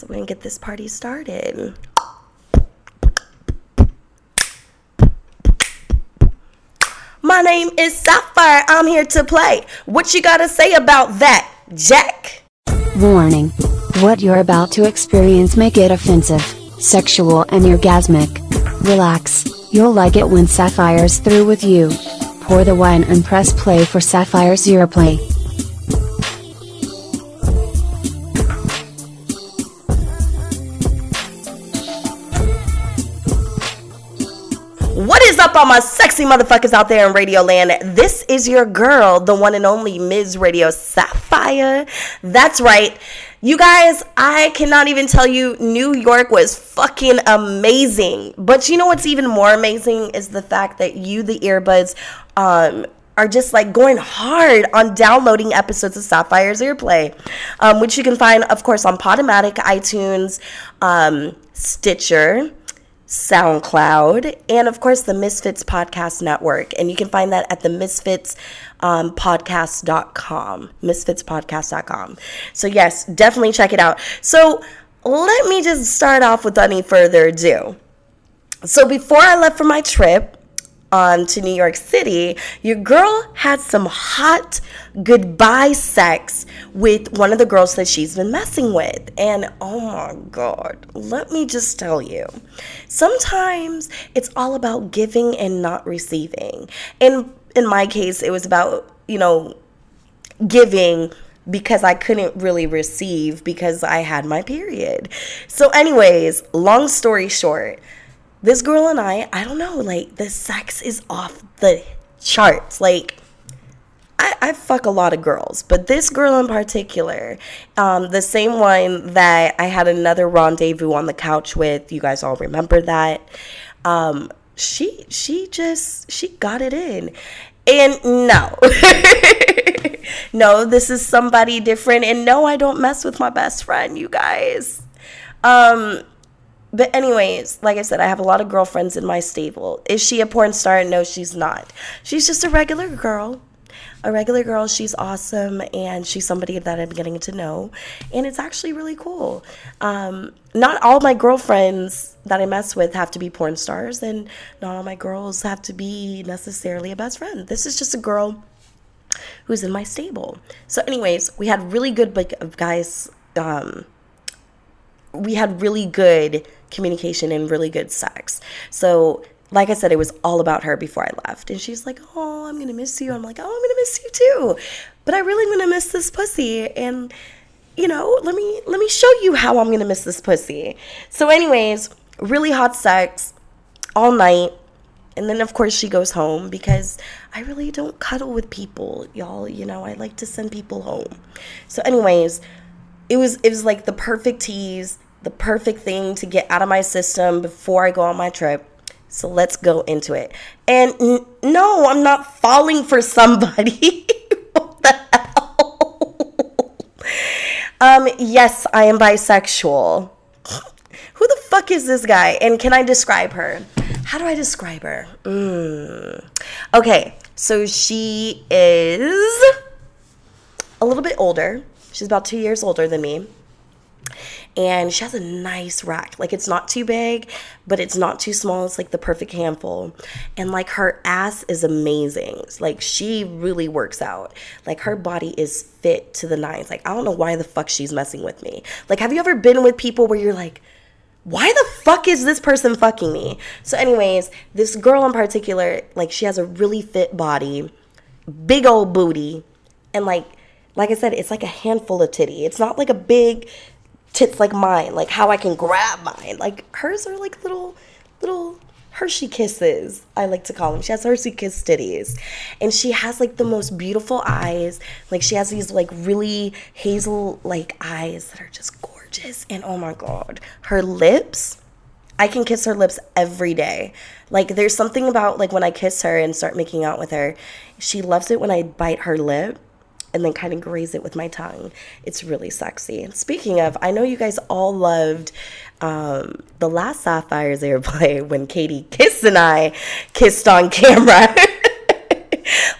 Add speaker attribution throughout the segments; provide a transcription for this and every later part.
Speaker 1: So we're going to get this party started. My name is Sapphire. I'm here to play. What you gotta say about that, Jack?
Speaker 2: Warning. What you're about to experience may get offensive, sexual and orgasmic. Relax, you'll like it when Sapphire's through with you. Pour the wine and press play for Sapphire's Europlay.
Speaker 1: What is up, all my sexy motherfuckers out there in Radio Land? This is your girl, the one and only Ms. Radio Sapphire. That's right. You guys, I cannot even tell you, New York was fucking amazing. But you know what's even more amazing is the fact that you, the earbuds, are just like going hard on downloading episodes of Sapphire's Airplay, which you can find, of course, on Podomatic, iTunes, Stitcher, SoundCloud, and of course the Misfits Podcast Network. And you can find that at the Misfits podcast.com, misfitspodcast.com. So yes, definitely check it out. So let me just start off with any further ado. So before I left for my trip to New York City, your girl had some hot goodbye sex with one of the girls that she's been messing with. And oh my God, let me just tell you, sometimes it's all about giving and not receiving. And in my case, it was about, giving because I couldn't really receive because I had my period. So anyways, long story short, this girl and I don't know, like, the sex is off the charts. Like, I fuck a lot of girls, but this girl in particular, the same one that I had another rendezvous on the couch with, you guys all remember that, she got it in. And no, no, this is somebody different. And no, I don't mess with my best friend, you guys. But anyways, like I said, I have a lot of girlfriends in my stable. Is she a porn star? No, she's not. She's just a regular girl. She's awesome, and she's somebody that I'm getting to know, and it's actually really cool. Not all my girlfriends that I mess with have to be porn stars, and not all my girls have to be necessarily a best friend. This is just a girl who's in my stable. So anyways, we had really good, we had really good communication and really good sex. So like I said, it was all about her before I left. And she's like, oh, I'm going to miss you. I'm like, oh, I'm going to miss you too. But I really going to miss this pussy. And, let me show you how I'm going to miss this pussy. So anyways, really hot sex all night. And then, of course, she goes home because I really don't cuddle with people, y'all. I like to send people home. So anyways, it was like the perfect tease, the perfect thing to get out of my system before I go on my trip. So let's go into it. And no, I'm not falling for somebody. What the hell? Yes, I am bisexual. Who the fuck is this guy? And can I describe her? How do I describe her? Okay, so she is a little bit older. She's about 2 years older than me. And she has a nice rack. Like, it's not too big, but it's not too small. It's like the perfect handful. And like, her ass is amazing. Like, she really works out. Like, her body is fit to the nines. Like, I don't know why the fuck she's messing with me. Like, have you ever been with people where you're like, why the fuck is this person fucking me? So anyways, this girl in particular, like, she has a really fit body, big old booty, and like I said, it's like a handful of titty. It's not like a big tits like mine, like how I can grab mine. Like, hers are like little Hershey kisses, I like to call them. She has Hershey kiss titties. And she has like the most beautiful eyes. Like, she has these like really hazel like eyes that are just gorgeous. And oh my God, her lips, I can kiss her lips every day. Like, there's something about like when I kiss her and start making out with her, she loves it when I bite her lip and then kind of graze it with my tongue. It's really sexy. And speaking of, I know you guys all loved the last Sapphire's Airplay when Katie Kiss and I kissed on camera.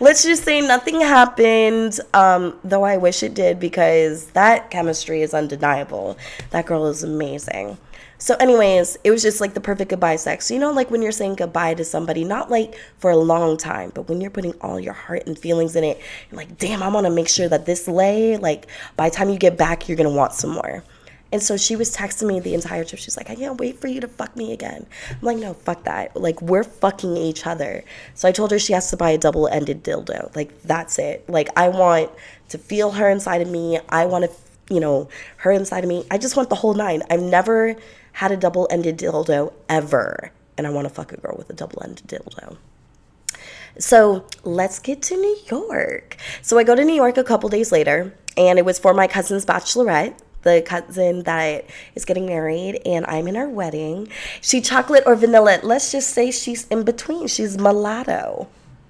Speaker 1: Let's just say nothing happened, though I wish it did, because that chemistry is undeniable. That girl is amazing. So anyways, it was just like the perfect goodbye sex. You know, like when you're saying goodbye to somebody, not like for a long time, but when you're putting all your heart and feelings in it, you're like, damn, I want to make sure that this lay, like by the time you get back, you're going to want some more. And so she was texting me the entire trip. She's like, I can't wait for you to fuck me again. I'm like, no, fuck that. Like, we're fucking each other. So I told her she has to buy a double-ended dildo. Like, that's it. Like, I want to feel her inside of me. I want to, her inside of me. I just want the whole nine. I've never had a double-ended dildo ever. And I want to fuck a girl with a double-ended dildo. So let's get to New York. So I go to New York a couple days later, and it was for my cousin's bachelorette. The cousin that is getting married, and I'm in her wedding. She chocolate or vanilla? Let's just say she's in between. She's mulatto.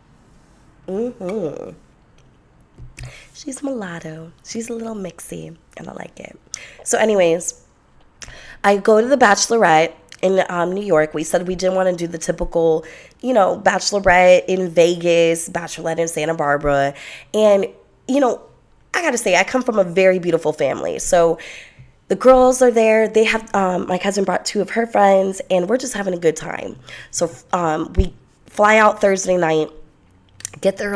Speaker 1: She's mulatto. She's a little mixy, and I like it. So anyways, I go to the bachelorette in New York. We said we didn't want to do the typical, bachelorette in Vegas, bachelorette in Santa Barbara. And, I gotta say, I come from a very beautiful family. So the girls are there. They have, my cousin brought 2 of her friends, and we're just having a good time. So we fly out Thursday night, get there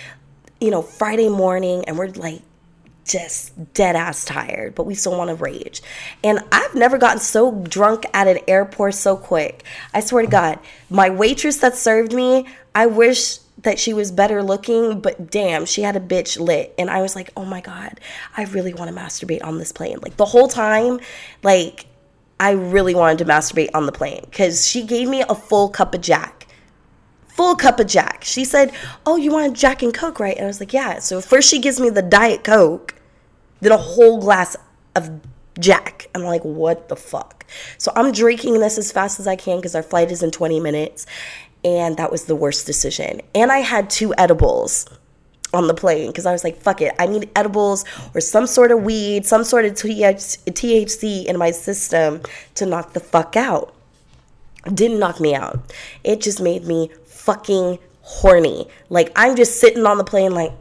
Speaker 1: Friday morning, and we're like just dead ass tired, but we still want to rage. And I've never gotten so drunk at an airport so quick. I swear to God, my waitress that served me, I wish that she was better looking, but damn, she had a bitch lit. And I was like, oh my God, I really want to masturbate on this plane. Like the whole time, like I really wanted to masturbate on the plane, because she gave me a full cup of Jack. Full cup of Jack. She said, oh, you want a Jack and Coke, right? And I was like, yeah. So first she gives me the Diet Coke, then a whole glass of Jack. I'm like, what the fuck? So I'm drinking this as fast as I can, because our flight is in 20 minutes. And that was the worst decision. And I had 2 edibles on the plane, because I was like, fuck it. I need edibles or some sort of weed, some sort of THC in my system to knock the fuck out. It didn't knock me out. It just made me fucking horny. Like, I'm just sitting on the plane like,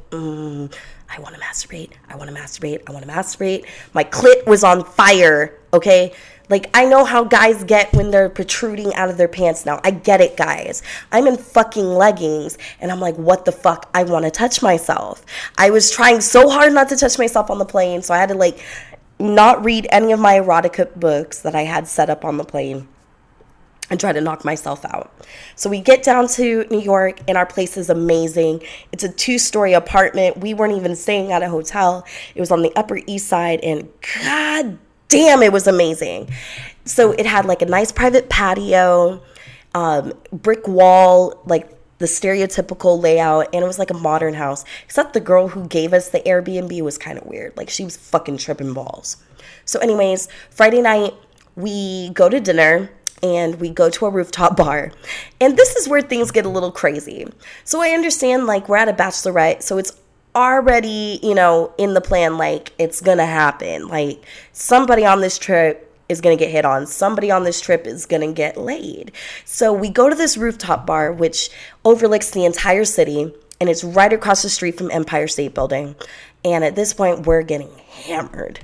Speaker 1: I want to masturbate. I want to masturbate. I want to masturbate. My clit was on fire, okay? Like, I know how guys get when they're protruding out of their pants now. I get it, guys. I'm in fucking leggings, and I'm like, what the fuck? I want to touch myself. I was trying so hard not to touch myself on the plane, so I had to, not read any of my erotica books that I had set up on the plane and try to knock myself out. So we get down to New York, and our place is amazing. It's a 2-story apartment. We weren't even staying at a hotel. It was on the Upper East Side, and God damn, it was amazing. So it had a nice private patio, brick wall, the stereotypical layout, and it was like a modern house. Except the girl who gave us the Airbnb was kind of weird. She was fucking tripping balls. So anyways, Friday night, we go to dinner, and we go to a rooftop bar. And this is where things get a little crazy. So I understand, we're at a bachelorette, so it's already, in the plan, it's gonna happen. Somebody on this trip is gonna get hit on. Somebody on this trip is gonna get laid. So we go to this rooftop bar, which overlooks the entire city, and it's right across the street from Empire State Building. And at this point, we're getting hammered.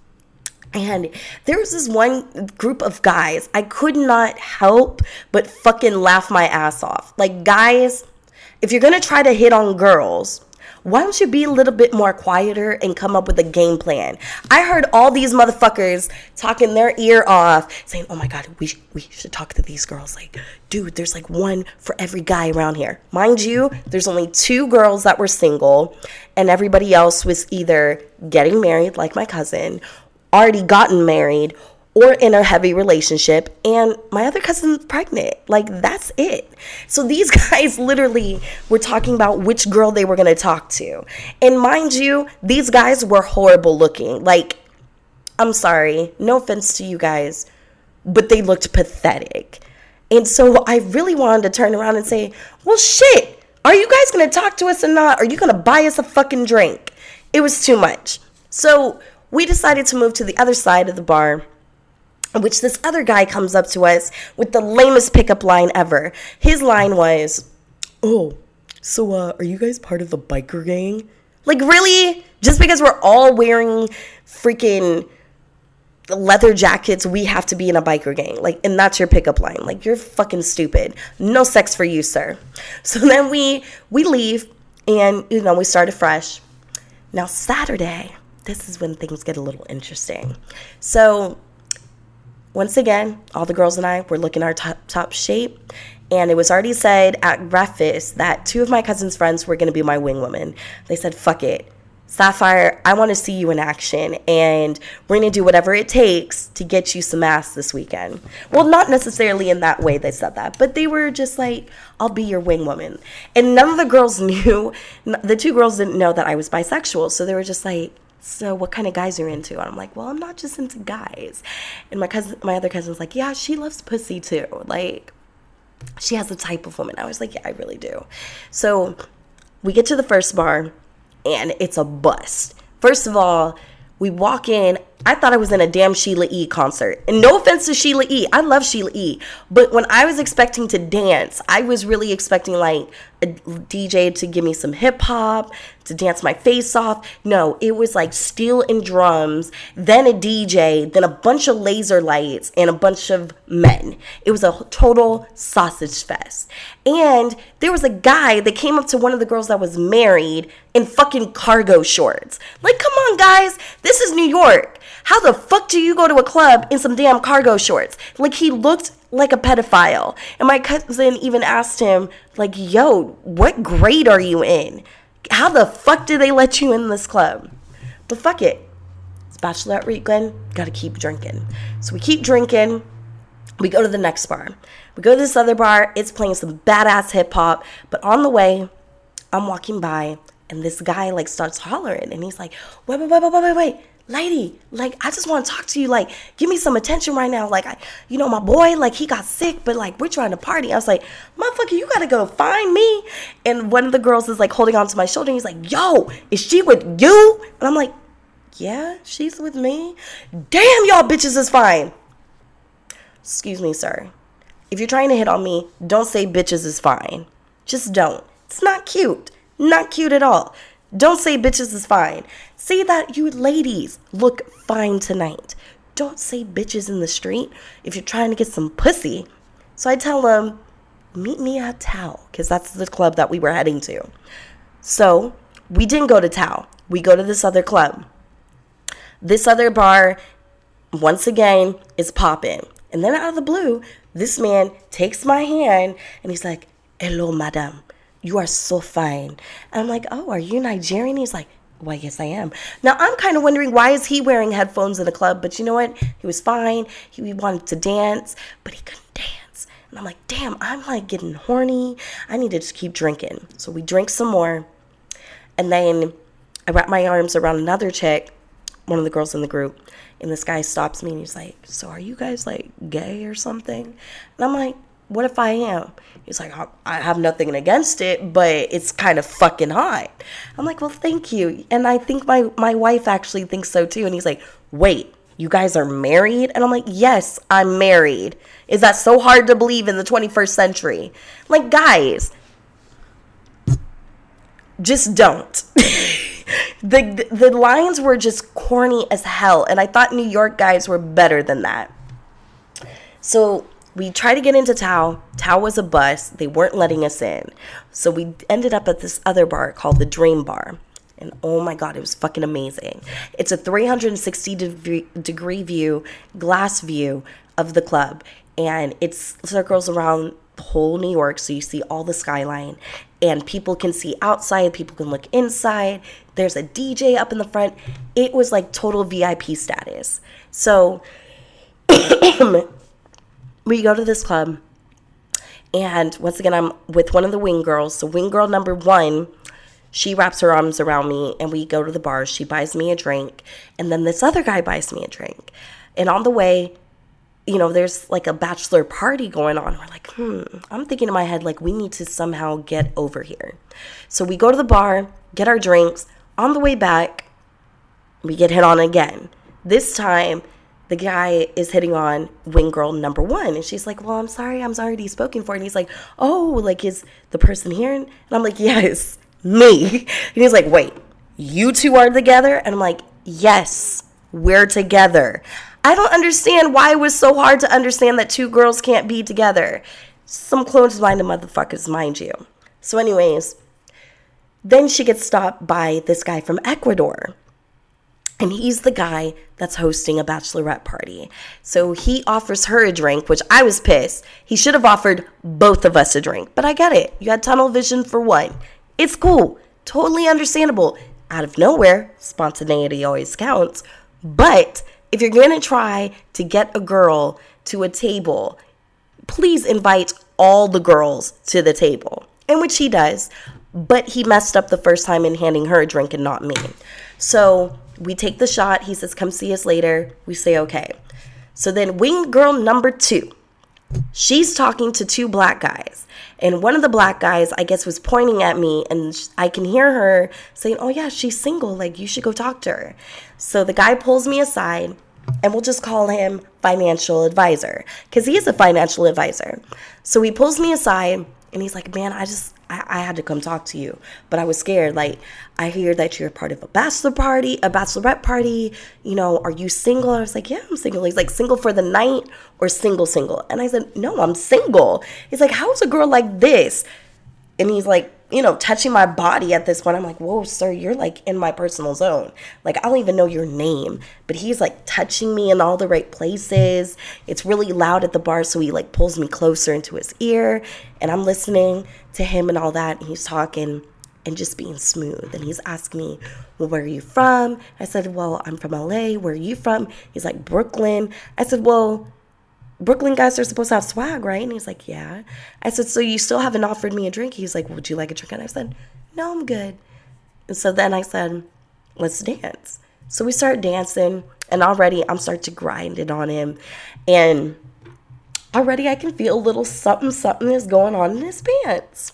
Speaker 1: And there was this one group of guys, I could not help but fucking laugh my ass off. Guys, if you're gonna try to hit on girls, why don't you be a little bit more quieter and come up with a game plan? I heard all these motherfuckers talking their ear off, saying, oh my God, we should talk to these girls. Dude, there's one for every guy around here. Mind you, there's only 2 girls that were single, and everybody else was either getting married, like my cousin, already gotten married, or in a heavy relationship, and my other cousin's pregnant. That's it. So these guys literally were talking about which girl they were going to talk to. And mind you, these guys were horrible looking. I'm sorry, no offense to you guys, but they looked pathetic. And so I really wanted to turn around and say, well, shit, are you guys going to talk to us or not? Are you going to buy us a fucking drink? It was too much. So we decided to move to the other side of the bar, which this other guy comes up to us with the lamest pickup line ever. His line was, oh, so, are you guys part of the biker gang? Like, really? Just because we're all wearing freaking leather jackets, we have to be in a biker gang. Like, and that's your pickup line. Like, you're fucking stupid. No sex for you, sir. So then we leave, and, you know, we started fresh. Now, Saturday, this is when things get a little interesting. So, once again, all the girls and I were looking our top shape. And it was already said at breakfast that 2 of my cousin's friends were going to be my wing women. They said, fuck it. Sapphire, I want to see you in action, and we're going to do whatever it takes to get you some ass this weekend. Well, not necessarily in that way they said that, but they were just like, I'll be your wing woman. And none of the girls knew, the 2 girls didn't know that I was bisexual, so they were just like, so what kind of guys are you into? And I'm like, well, I'm not just into guys. And my other cousin's like, yeah, she loves pussy too. Like, she has a type of woman. I was like, yeah, I really do. So we get to the first bar, and it's a bust. First of all, we walk in. I thought I was in a damn Sheila E. concert. And no offense to Sheila E. I love Sheila E. But when I was expecting to dance, I was really expecting like a DJ to give me some hip hop, to dance my face off. No, it was like steel and drums, then a DJ, then a bunch of laser lights, and a bunch of men. It was a total sausage fest. And there was a guy that came up to one of the girls that was married in fucking cargo shorts. Like, come on, guys. This is New York. How the fuck do you go to a club in some damn cargo shorts? Like, he looked like a pedophile. And my cousin even asked him, like, yo, what grade are you in? How the fuck did they let you in this club? But fuck it. It's bachelorette weekend. Gotta keep drinking. So we keep drinking. We go to the next bar. We go to this other bar. It's playing some badass hip hop. But on the way, I'm walking by, and this guy, like, starts hollering. And he's like, wait. Lady, like, I just want to talk to you. Like, give me some attention right now. Like, my boy, like, he got sick, but, like, we're trying to party. I was like, motherfucker, you got to go find me. And one of the girls is, like, holding on to my shoulder. And he's like, yo, is she with you? And I'm like, yeah, she's with me. Damn, y'all bitches is fine. Excuse me, sir. If you're trying to hit on me, don't say bitches is fine. Just don't. It's not cute. Not cute at all. Don't say bitches is fine. Say that you ladies look fine tonight. Don't say bitches in the street if you're trying to get some pussy. So I tell them, meet me at Tao, because that's the club that we were heading to. So we didn't go to Tao. We go to this other club. This other bar, once again, is popping. And then out of the blue, this man takes my hand and he's like, hello, madam. You are so fine. And I'm like, oh, are you Nigerian? He's like, well, yes, I am. Now, I'm kind of wondering, why is he wearing headphones in the club? But you know what? He was fine. He wanted to dance, but he couldn't dance. And I'm like, damn, I'm like getting horny. I need to just keep drinking. So we drink some more. And then I wrap my arms around another chick, one of the girls in the group. And this guy stops me and he's like, so are you guys like gay or something? And I'm like, what if I am? He's like, I have nothing against it, but it's kind of fucking hot. I'm like, well, thank you. And I think my wife actually thinks so too. And he's like, wait, you guys are married? And I'm like, yes, I'm married. Is that so hard to believe in the 21st century? Like, guys, just don't. The lines were just corny as hell. And I thought New York guys were better than that. So we tried to get into Tao. Tao was a bust. They weren't letting us in. So we ended up at this other bar called the Dream Bar. And oh my God, it was fucking amazing. It's a 360-degree view, glass view of the club. And it circles around the whole New York. So you see all the skyline. And people can see outside. People can look inside. There's a DJ up in the front. It was like total VIP status. So we go to this club, and once again, I'm with one of the wing girls. So wing girl number 1, she wraps her arms around me, and we go to the bar. She buys me a drink, and then this other guy buys me a drink. And on the way, there's like a bachelor party going on. We're like, I'm thinking in my head, like, we need to somehow get over here. So we go to the bar, get our drinks. On the way back, we get hit on again. This time, the guy is hitting on wing girl number 1. And she's like, well, I'm sorry, I'm already spoken for. And he's like, oh, like, is the person here? And I'm like, yes, me. And he's like, wait, you two are together? And I'm like, yes, we're together. I don't understand why it was so hard to understand that 2 girls can't be together. Some closed-minded motherfuckers, mind you. So anyways, then she gets stopped by this guy from Ecuador. And he's the guy that's hosting a bachelorette party. So he offers her a drink, which I was pissed. He should have offered both of us a drink. But I get it. You had tunnel vision for one. It's cool. Totally understandable. Out of nowhere, spontaneity always counts. But if you're going to try to get a girl to a table, please invite all the girls to the table. In which he does. But he messed up the first time in handing her a drink and not me. So we take the shot. He says, come see us later. We say, okay. So then wing girl number 2, she's talking to 2 black guys. And one of the black guys, I guess, was pointing at me. And I can hear her saying, oh, yeah, she's single. Like, you should go talk to her. So the guy pulls me aside. And we'll just call him financial advisor. Because he is a financial advisor. So he pulls me aside. And he's like, man, I had to come talk to you, but I was scared. Like, I hear that you're part of a bachelorette party. You know, are you single? I was like, yeah, I'm single. He's like, single for the night or single? And I said, no, I'm single. He's like, how's a girl like this? And he's like, you know, touching my body at this point. I'm like, whoa, sir, you're like in my personal zone. Like, I don't even know your name. But he's like touching me in all the right places. It's really loud at the bar. So he like pulls me closer into his ear. And I'm listening to him and all that. And he's talking and just being smooth. And he's asking me, well, where are you from? I said, well, I'm from LA. Where are you from? He's like, Brooklyn. I said, well, Brooklyn guys are supposed to have swag, right? And he's like, yeah. I said, so you still haven't offered me a drink? He's like, would you like a drink? And I said, no, I'm good. And so then I said, let's dance. So we start dancing, and already I'm starting to grind it on him. And already I can feel a little something is going on in his pants.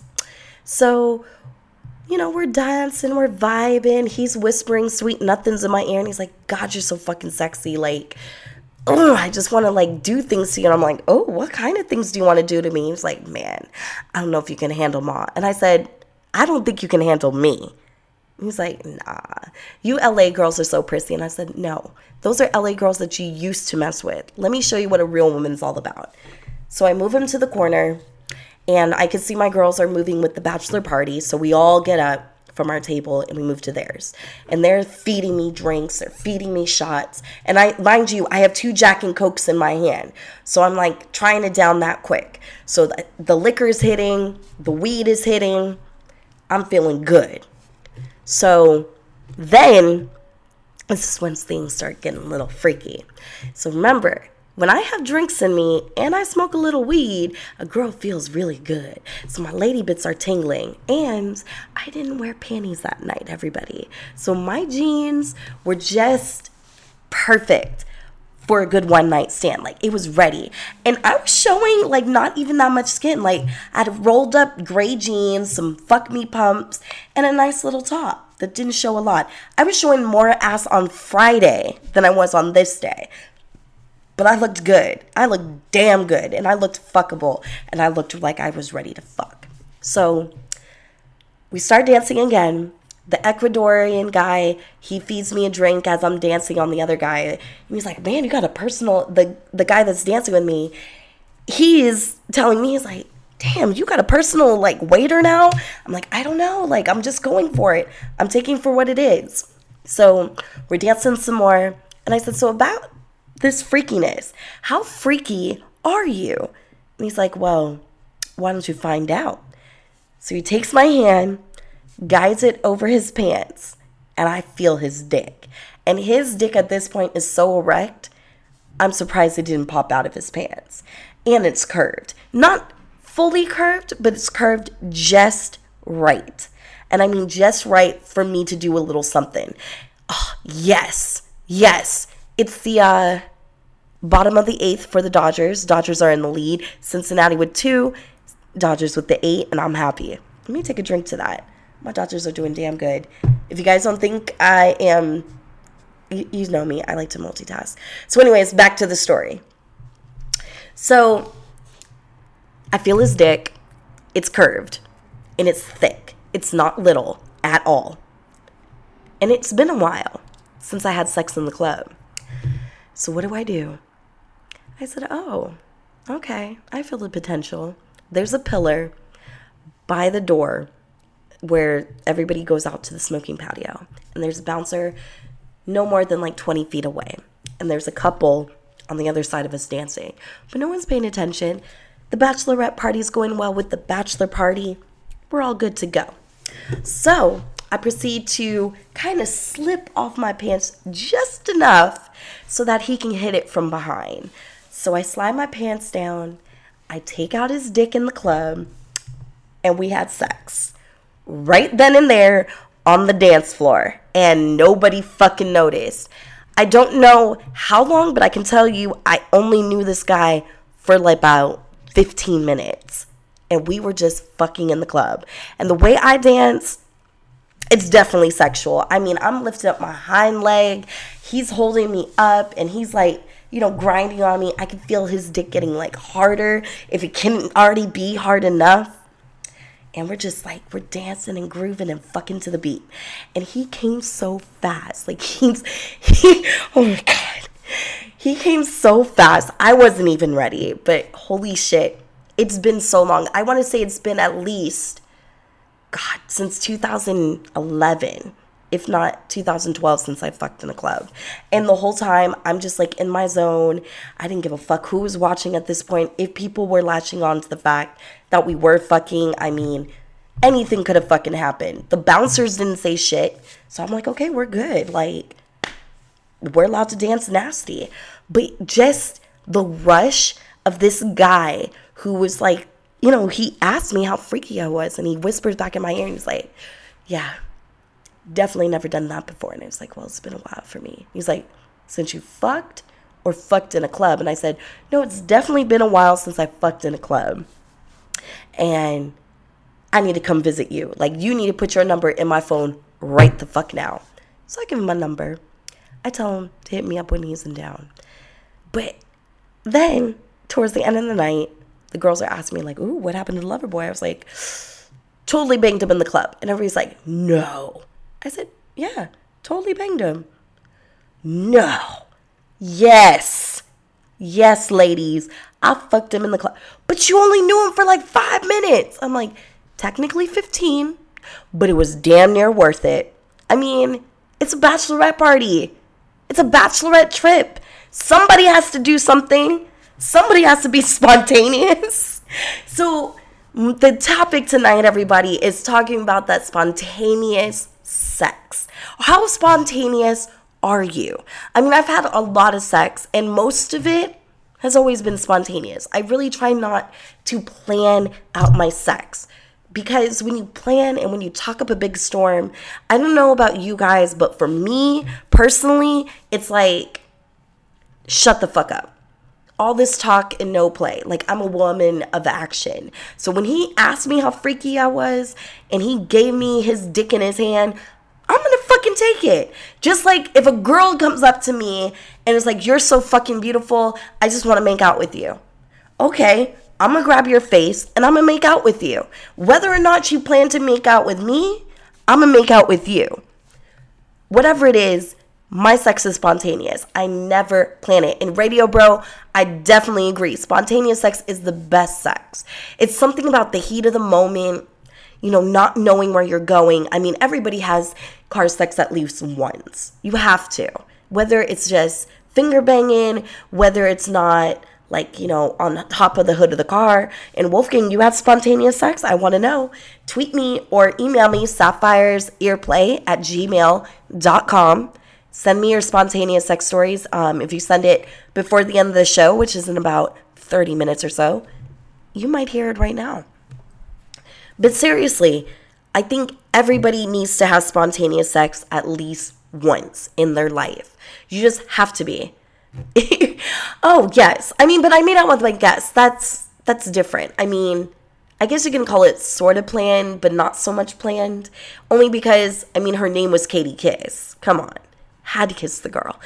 Speaker 1: So, you know, we're dancing, we're vibing. He's whispering sweet nothings in my ear, and he's like, God, you're so fucking sexy. Like, oh, I just want to like do things to you. And I'm like, oh, what kind of things do you want to do to me? He's like, man, I don't know if you can handle Ma. And I said, I don't think you can handle me. He's like, nah, you LA girls are so prissy. And I said, no, those are LA girls that you used to mess with. Let me show you what a real woman's all about. So I move him to the corner, and I can see my girls are moving with the bachelor party. So we all get up from our table and we move to theirs. And they're feeding me drinks, they're feeding me shots. And mind you, I have 2 Jack and Cokes in my hand. So I'm like trying to down that quick. So the liquor is hitting, the weed is hitting. I'm feeling good. So then, this is when things start getting a little freaky. So remember, when I have drinks in me and I smoke a little weed, a girl feels really good. So my lady bits are tingling. And I didn't wear panties that night, everybody. So my jeans were just perfect for a good one night stand. Like, it was ready. And I was showing like not even that much skin. Like, I had rolled up gray jeans, some fuck me pumps, and a nice little top that didn't show a lot. I was showing more ass on Friday than I was on this day. But I looked good. I looked damn good. And I looked fuckable. And I looked like I was ready to fuck. So we start dancing again. The Ecuadorian guy, he feeds me a drink as I'm dancing on the other guy. And he's like, man, you got a personal... The guy that's dancing with me, he is telling me, he's like, damn, you got a personal, like, waiter now? I'm like, I don't know. Like, I'm just going for it. I'm taking for what it is. So we're dancing some more. And I said, so about this freakiness, how freaky are you? And he's like, well, why don't you find out? So he takes my hand, guides it over his pants, and I feel his dick. And his dick at this point is so erect, I'm surprised it didn't pop out of his pants. And it's curved. Not fully curved, but it's curved just right. And I mean just right for me to do a little something. Oh, yes. It's the bottom of the 8th for the Dodgers. Dodgers are in the lead. Cincinnati with 2, Dodgers with the 8, and I'm happy. Let me take a drink to that. My Dodgers are doing damn good. If you guys don't think I am You know me. I like to multitask. So anyways, back to the story. So I feel his dick. It's curved. And it's thick. It's not little at all. And it's been a while since I had sex in the club. So what do? I said, oh, okay. I feel the potential. There's a pillar by the door where everybody goes out to the smoking patio. And there's a bouncer no more than like 20 feet away. And there's a couple on the other side of us dancing. But no one's paying attention. The bachelorette party's going well with the bachelor party. We're all good to go. So I proceed to kind of slip off my pants just enough so that he can hit it from behind. So I slide my pants down. I take out his dick in the club. And we had sex. Right then and there on the dance floor. And nobody fucking noticed. I don't know how long, but I can tell you I only knew this guy for like about 15 minutes. And we were just fucking in the club. And the way I dance, it's definitely sexual. I mean, I'm lifting up my hind leg. He's holding me up. And he's like, grinding on me. I can feel his dick getting like harder if it can't already be hard enough. And we're just like, we're dancing and grooving and fucking to the beat. And he came so fast. Like he oh my God. He came so fast. I wasn't even ready, but holy shit. It's been so long. I want to say it's been at least, God, since 2011, if not 2012, since I fucked in a club. And the whole time, I'm just like in my zone. I didn't give a fuck who was watching at this point. If people were latching on to the fact that we were fucking, I mean, anything could have fucking happened. The bouncers didn't say shit. So I'm like, okay, we're good. Like, we're allowed to dance nasty. But just the rush of this guy who was like, he asked me how freaky I was. And he whispers back in my ear and he's like, yeah, definitely never done that before. And I was like, well, it's been a while for me. He's like, since you fucked or fucked in a club? And I said, no, it's definitely been a while since I fucked in a club. And I need to come visit you. Like, you need to put your number in my phone right the fuck now. So I give him my number. I tell him to hit me up when he's in town. But then, towards the end of the night, the girls are asking me, like, ooh, what happened to the lover boy? I was like, totally banged him in the club. And everybody's like, no. I said, yeah, totally banged him. No. Yes. Yes, ladies. I fucked him in the club. But you only knew him for like 5 minutes. I'm like, technically 15, but it was damn near worth it. I mean, it's a bachelorette party. It's a bachelorette trip. Somebody has to do something. Somebody has to be spontaneous. So the topic tonight, everybody, is talking about that spontaneous sex. How spontaneous are you? I mean, I've had a lot of sex, and most of it has always been spontaneous. I really try not to plan out my sex, because when you plan and when you talk up a big storm, I don't know about you guys, but for me personally, it's like, shut the fuck up. All this talk and no play. Like, I'm a woman of action. So when he asked me how freaky I was and he gave me his dick in his hand, I'm gonna fucking take it. Just like if a girl comes up to me and is like, you're so fucking beautiful, I just want to make out with you. Okay, I'm gonna grab your face and I'm gonna make out with you. Whether or not you plan to make out with me, I'm gonna make out with you. Whatever it is, my sex is spontaneous. I never plan it. And Radio Bro, I definitely agree. Spontaneous sex is the best sex. It's something about the heat of the moment, not knowing where you're going. I mean, everybody has car sex at least once. You have to. Whether it's just finger banging, whether it's not like, on top of the hood of the car. And Wolfgang, you have spontaneous sex? I want to know. Tweet me or email me, sapphiresearplay@gmail.com. Send me your spontaneous sex stories. If you send it before the end of the show, which is in about 30 minutes or so, you might hear it right now. But seriously, I think everybody needs to have spontaneous sex at least once in their life. You just have to be. Oh, yes. I mean, but I made out with my guests. That's different. I mean, I guess you can call it sort of planned, but not so much planned. Only because, her name was Katie Kiss. Come on. had to kiss the girl.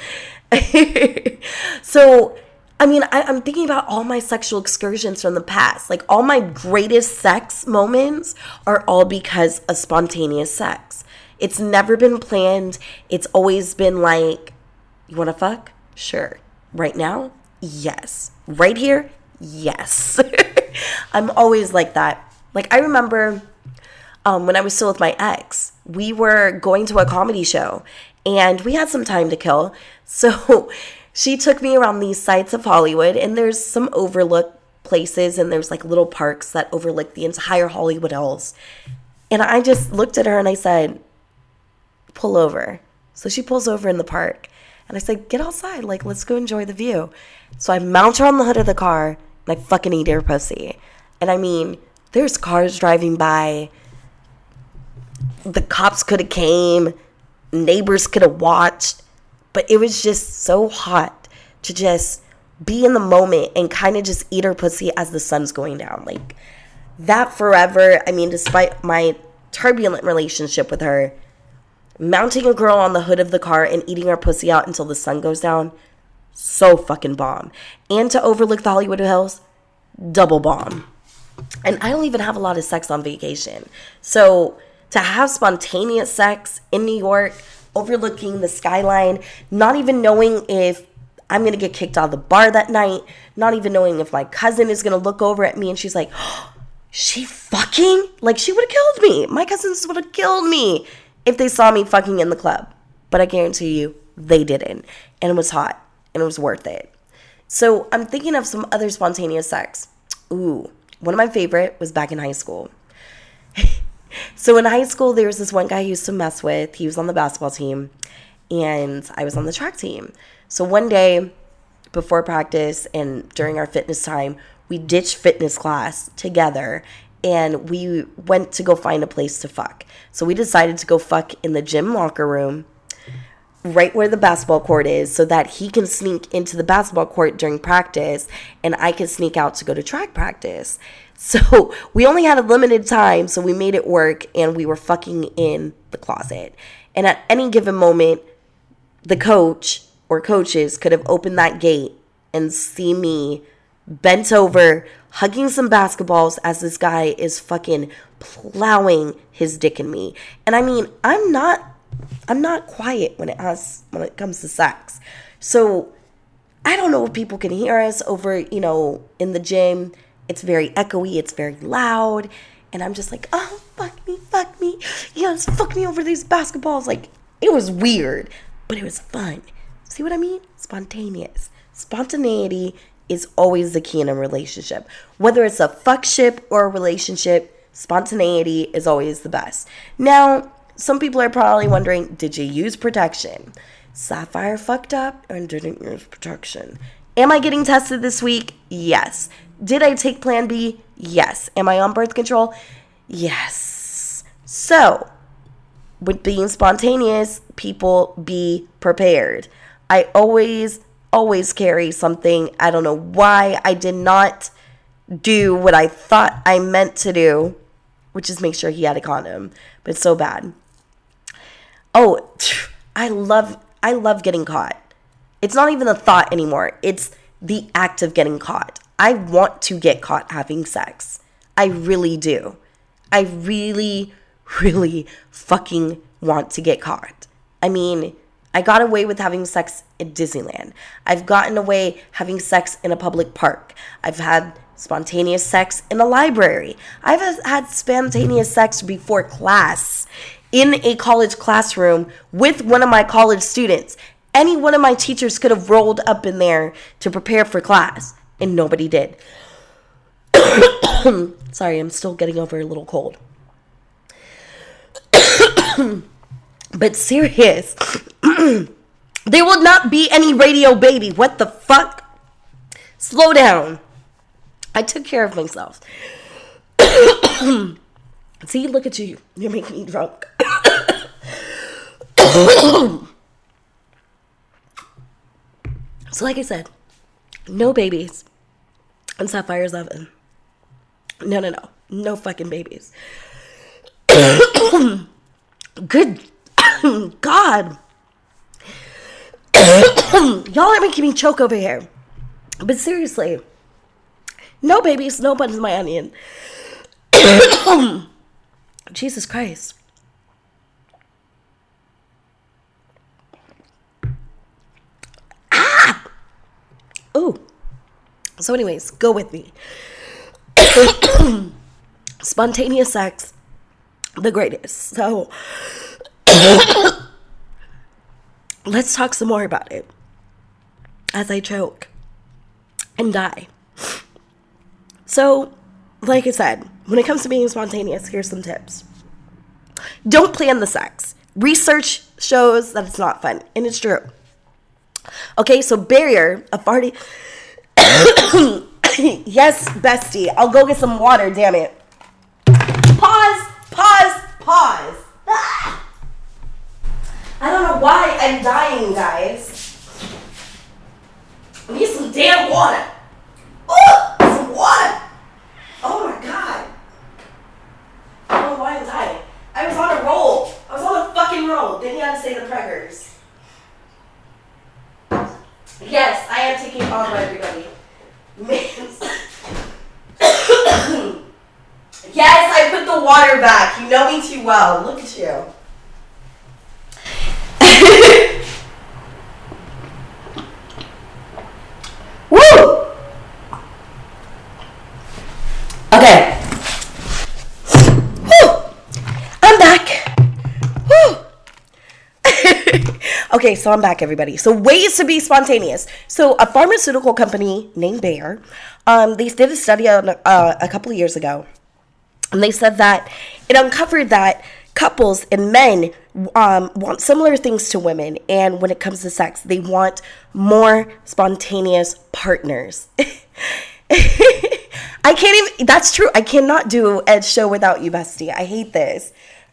Speaker 1: So, I mean, I'm thinking about all my sexual excursions from the past. Like, all my greatest sex moments are all because of spontaneous sex. It's never been planned. It's always been like, you want to fuck? Sure. Right now? Yes. Right here? Yes. I'm always like that. Like, I remember when I was still with my ex, we were going to a comedy show and we had some time to kill. So she took me around these sites of Hollywood, and there's some overlook places and there's like little parks that overlook the entire Hollywood Hills. And I just looked at her and I said, pull over. So she pulls over in the park and I said, get outside. Like, let's go enjoy the view. So I mount her on the hood of the car and I fucking eat her pussy. And I mean, there's cars driving by. The cops could have came. Neighbors could have watched. But it was just so hot to just be in the moment and kind of just eat her pussy as the sun's going down. Like, that forever. I mean, despite my turbulent relationship with her, mounting a girl on the hood of the car and eating her pussy out until the sun goes down, so fucking bomb. And to overlook the Hollywood Hills, double bomb. And I don't even have a lot of sex on vacation. So to have spontaneous sex in New York, overlooking the skyline, not even knowing if I'm going to get kicked out of the bar that night, not even knowing if my cousin is going to look over at me and she's like, oh, she fucking? Like, she would have killed me. My cousins would have killed me if they saw me fucking in the club. But I guarantee you, they didn't. And it was hot. And it was worth it. So I'm thinking of some other spontaneous sex. Ooh, one of my favorite was back in high school. So in high school, there was this one guy I used to mess with. He was on the basketball team. And I was on the track team. So one day, before practice and during our fitness time, we ditched fitness class together. And we went to go find a place to fuck. So we decided to go fuck in the gym locker room, right where the basketball court is, so that he can sneak into the basketball court during practice and I can sneak out to go to track practice. So we only had a limited time, so we made it work, and we were fucking in the closet. And at any given moment, the coach or coaches could have opened that gate and see me bent over, hugging some basketballs as this guy is fucking plowing his dick in me. And I mean, I'm not quiet when it comes to sex. So I don't know if people can hear us over, in the gym. It's very echoey, it's very loud. And I'm just like, oh, fuck me. Yes, fuck me over these basketballs. Like, it was weird, but it was fun. See what I mean? Spontaneous. Spontaneity is always the key in a relationship. Whether it's a fuckship or a relationship, spontaneity is always the best. Now, some people are probably wondering, did you use protection? Sapphire fucked up and didn't use protection. Am I getting tested this week? Yes. Did I take Plan B? Yes. Am I on birth control? Yes. So, with being spontaneous, people be prepared. I always carry something. I don't know why I did not do what I thought I meant to do, which is make sure he had a condom. But it's so bad. Oh, I love getting caught. It's not even a thought anymore. It's the act of getting caught. I want to get caught having sex. I really do. I really, really fucking want to get caught. I mean, I got away with having sex at Disneyland. I've gotten away having sex in a public park. I've had spontaneous sex in a library. I've had spontaneous sex before class in a college classroom with one of my college students. Any one of my teachers could have rolled up in there to prepare for class, and nobody did. Sorry, I'm still getting over a little cold. But serious, there will not be any radio baby. What the fuck? Slow down. I took care of myself. See, look at you. You're making me drunk. So like I said, no babies on Sapphire's oven. No. No fucking babies. Good God. Y'all are making me choke over here. But seriously, no babies, no buns in my onion. Jesus Christ. Ah! Ooh. So anyways, go with me. Spontaneous sex, the greatest. So let's talk some more about it as I choke and die. So, like I said, when it comes to being spontaneous, here's some tips. Don't plan the sex. Research shows that it's not fun, and it's true. Okay, so barrier, a party. Yes, bestie. I'll go get some water, damn it. Pause. Ah! I don't know why I'm dying, guys. I need some damn water. Oh, some water. Oh my God. I don't know why I'm dying. I was on a roll. I was on a fucking roll. Then you had to say the preggers. Yes, I am taking on by everybody. Yes, I put the water back. You know me too well. Look at you. Woo! Okay. Woo! I'm back. Woo! Okay, so I'm back, everybody. So ways to be spontaneous. So a pharmaceutical company named Bayer, they did a study on, a couple of years ago. And they said that it uncovered that couples and men want similar things to women. And when it comes to sex, they want more spontaneous partners. I can't even, that's true. I cannot do a show without you, bestie. I hate this.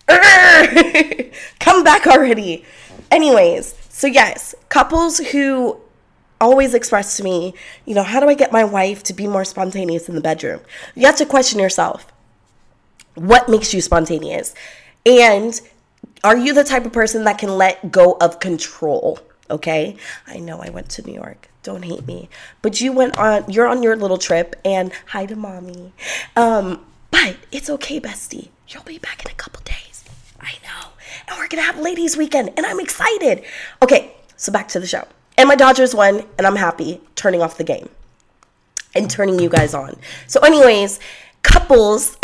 Speaker 1: Come back already. Anyways, so yes, couples who always express to me, you know, how do I get my wife to be more spontaneous in the bedroom? You have to question yourself. What makes you spontaneous? And are you the type of person that can let go of control? Okay? I know I went to New York. Don't hate me. But you're on your little trip, and hi to mommy. But it's okay, bestie. You'll be back in a couple days. I know. And we're going to have ladies weekend, and I'm excited. Okay, so back to the show. And my Dodgers won, and I'm happy turning off the game and turning you guys on. So anyways, couples...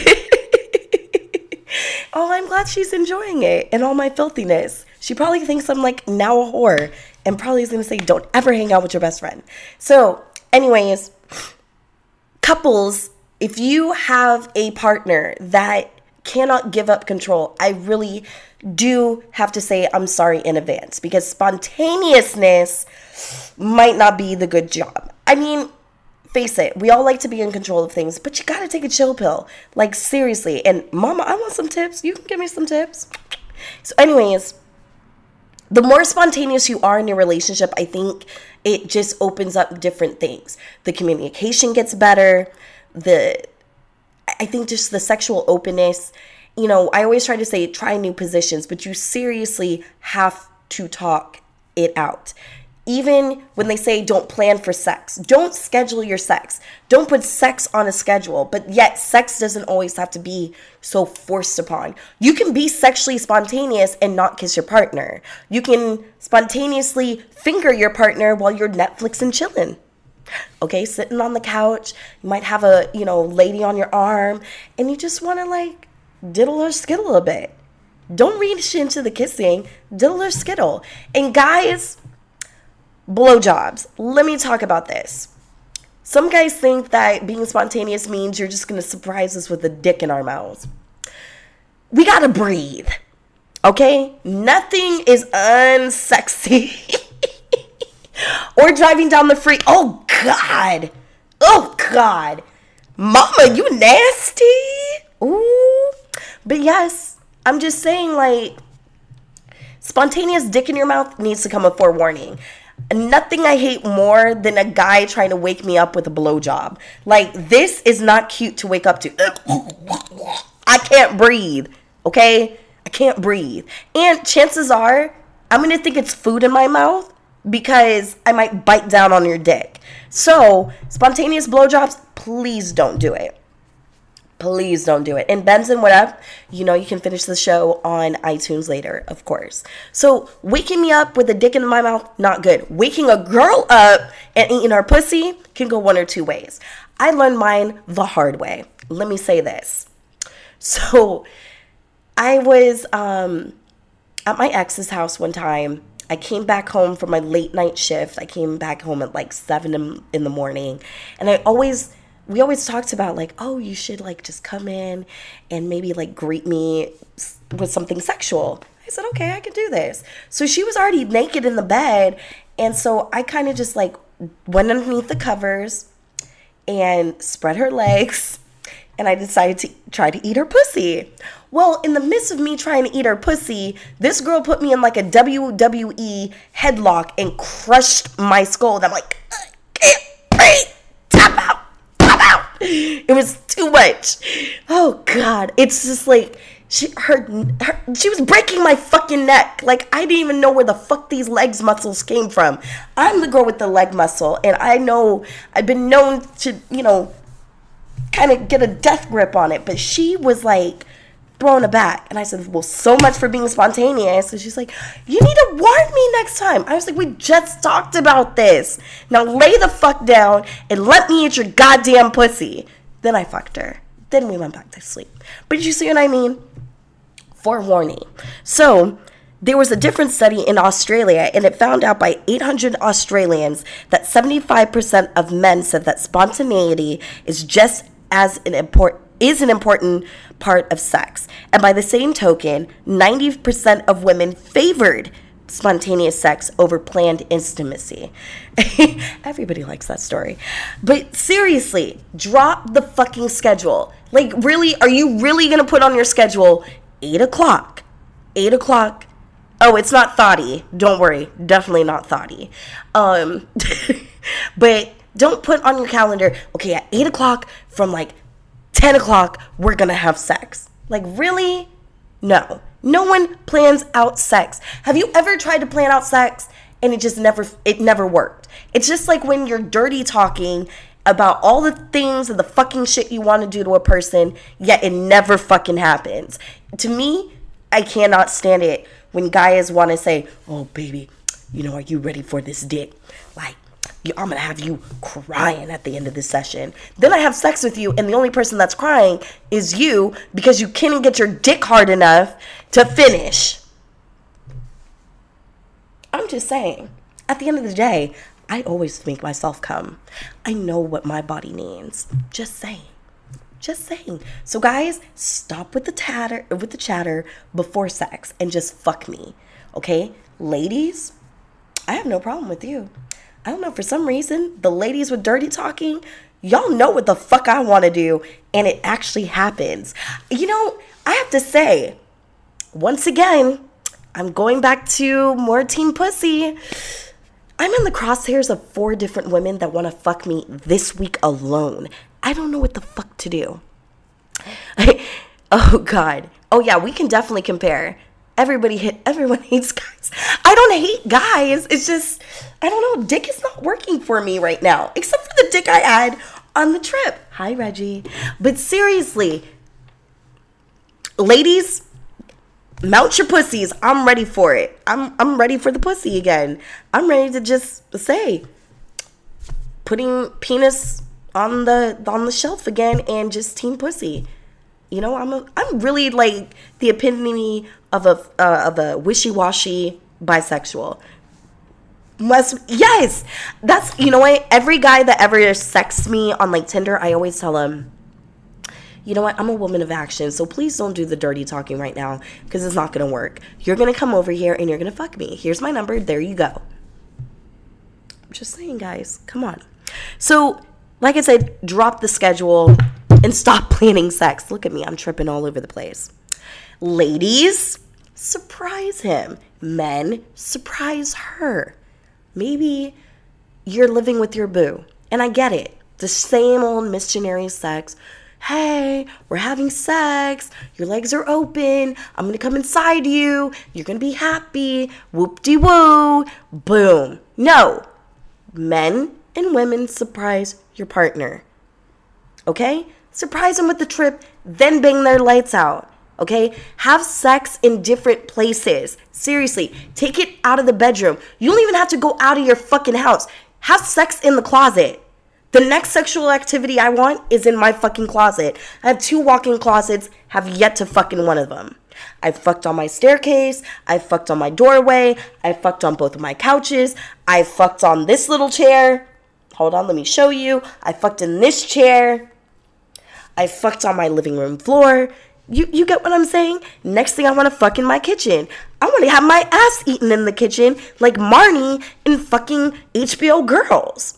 Speaker 1: Oh, I'm glad she's enjoying it and all my filthiness. She probably thinks I'm like now a whore and probably is going to say, don't ever hang out with your best friend. So anyways, couples, if you have a partner that cannot give up control, I really do have to say I'm sorry in advance because spontaneousness might not be the good job. I mean, face it, we all like to be in control of things, but you gotta take a chill pill. Like, seriously. And mama, I want some tips. You can give me some tips. So anyways, the more spontaneous you are in your relationship, I think it just opens up different things. The communication gets better. I think just the sexual openness. You know, I always try to say try new positions, but you seriously have to talk it out. Even when they say don't plan for sex, don't schedule your sex. Don't put sex on a schedule, but yet sex doesn't always have to be so forced upon. You can be sexually spontaneous and not kiss your partner. You can spontaneously finger your partner while you're Netflix and chilling. Okay, sitting on the couch, you might have a, lady on your arm, and you just want to like diddle or skittle a bit. Don't reach into the kissing, diddle or skittle. And guys, blowjobs. Let me talk about this. Some guys think that being spontaneous means you're just going to surprise us with a dick in our mouths. We got to breathe. Okay? Nothing is unsexy. Or driving down the free. Oh, God. Oh, God. Mama, you nasty. Ooh. But yes, I'm just saying, like, spontaneous dick in your mouth needs to come with forewarning. Nothing I hate more than a guy trying to wake me up with a blowjob. Like, this is not cute to wake up to. I can't breathe, okay? I can't breathe. And chances are, I'm going to think it's food in my mouth because I might bite down on your dick. So, spontaneous blowjobs, please don't do it. Please don't do it. And Benson, what up? You know you can finish the show on iTunes later, of course. So, waking me up with a dick in my mouth, not good. Waking a girl up and eating her pussy can go one or two ways. I learned mine the hard way. Let me say this. So, I was at my ex's house one time. I came back home from my late night shift. I came back home at like 7 in the morning. And we always talked about like, oh, you should like just come in and maybe like greet me with something sexual. I said, okay, I can do this. So she was already naked in the bed. And so I kind of just like went underneath the covers and spread her legs. And I decided to try to eat her pussy. Well, in the midst of me trying to eat her pussy, this girl put me in like a WWE headlock and crushed my skull. And I'm like, I can't breathe. Tap out. Tap out. It was too much. Oh, God. It's just like, she was breaking my fucking neck. Like, I didn't even know where the fuck these legs muscles came from. I'm the girl with the leg muscle. And I know, I've been known to, you know, kind of get a death grip on it. But she was like, thrown aback. And I said, well, so much for being spontaneous. And she's like, you need to warn me next time. I was like, we just talked about this. Now lay the fuck down and let me eat your goddamn pussy. Then I fucked her. Then we went back to sleep. But you see what I mean? Forewarning. So there was a different study in Australia, and it found out by 800 Australians that 75% of men said that spontaneity is just as an important part of sex. And by the same token, 90% of women favored spontaneous sex over planned intimacy. Everybody likes that story. But seriously, drop the fucking schedule. Like, really, are you really going to put on your schedule 8 o'clock? 8 o'clock. Oh, it's not thoughty. Don't worry. Definitely not thoughty. But don't put on your calendar, okay, at 8 o'clock from like 10 o'clock, we're going to have sex. Like, really? No. No one plans out sex. Have you ever tried to plan out sex and it never worked? It's just like when you're dirty talking about all the things and the fucking shit you want to do to a person, yet it never fucking happens. To me, I cannot stand it when guys want to say, oh, baby, you know, are you ready for this dick? Like, I'm going to have you crying at the end of this session. Then I have sex with you, and the only person that's crying is you because you couldn't get your dick hard enough to finish. I'm just saying, at the end of the day, I always make myself come. I know what my body needs. Just saying. Just saying. So guys, stop with the chatter before sex and just fuck me. Okay? Ladies, I have no problem with you. I don't know, for some reason, the ladies with dirty talking, y'all know what the fuck I want to do, and it actually happens. You know, I have to say, once again, I'm going back to more team pussy. I'm in the crosshairs of 4 different women that want to fuck me this week alone. I don't know what the fuck to do. Oh, God. Oh, yeah, we can definitely compare. Everyone hates guys. I don't hate guys. It's just, I don't know. Dick is not working for me right now. Except for the dick I had on the trip. Hi, Reggie. But seriously, ladies, mount your pussies. I'm ready for it. I'm ready for the pussy again. I'm ready to just say, putting penis on the shelf again and just team pussy. You know, I'm really like the epitome of a wishy-washy bisexual. Yes, that's, you know what? Every guy that ever sexts me on like Tinder, I always tell him, you know what? I'm a woman of action, so please don't do the dirty talking right now because it's not gonna work. You're gonna come over here and you're gonna fuck me. Here's my number. There you go. I'm just saying, guys. Come on. So, like I said, drop the schedule and stop planning sex. Look at me. I'm tripping all over the place. Ladies, surprise him. Men, surprise her. Maybe you're living with your boo. And I get it. The same old missionary sex. hey, we're having sex, your legs are open, I'm gonna come inside you, you're gonna be happy, whoop-de-woo, boom. No, men and women surprise your partner, okay? Surprise them with the trip, then bang their lights out. Okay? Have sex in different places. Seriously, take it out of the bedroom. You don't even have to go out of your fucking house. Have sex in the closet. The next sexual activity I want is in my fucking closet. I have 2 walk-in closets, have yet to fuck in one of them. I fucked on my staircase. I fucked on my doorway. I fucked on both of my couches. I fucked on this little chair. Hold on, let me show you. I fucked in this chair. I fucked on my living room floor. You get what I'm saying? Next thing, I want to fuck in my kitchen. I want to have my ass eaten in the kitchen like Marnie in fucking HBO Girls.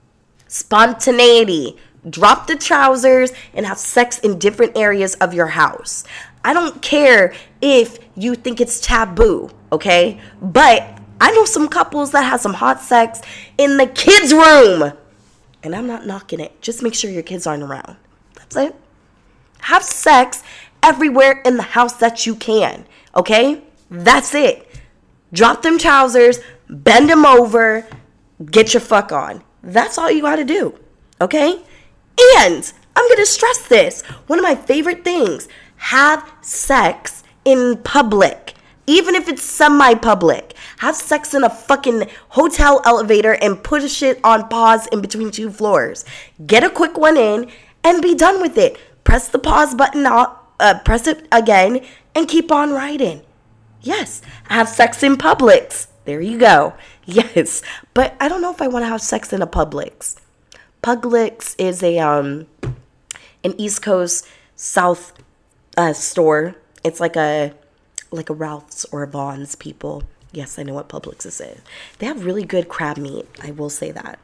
Speaker 1: Spontaneity. Drop the trousers and have sex in different areas of your house. I don't care if you think it's taboo, okay? But I know some couples that have some hot sex in the kids' room. And I'm not knocking it. Just make sure your kids aren't around. That's it. Have sex everywhere in the house that you can, okay? That's it. Drop them trousers, bend them over, get your fuck on. That's all you gotta do, okay? And I'm gonna stress this. One of my favorite things, have sex in public. Even if it's semi-public. Have sex in a fucking hotel elevator and put a shit on pause in between 2 floors. Get a quick one in and be done with it. Press the pause button out. Press it again and keep on riding. Yes, have sex in Publix. There you go. Yes, but I don't know if I want to have sex in a Publix. Publix is an East Coast South store. It's like a Ralph's or a Vaughn's, people. Yes, I know what Publix is. They have really good crab meat. I will say that.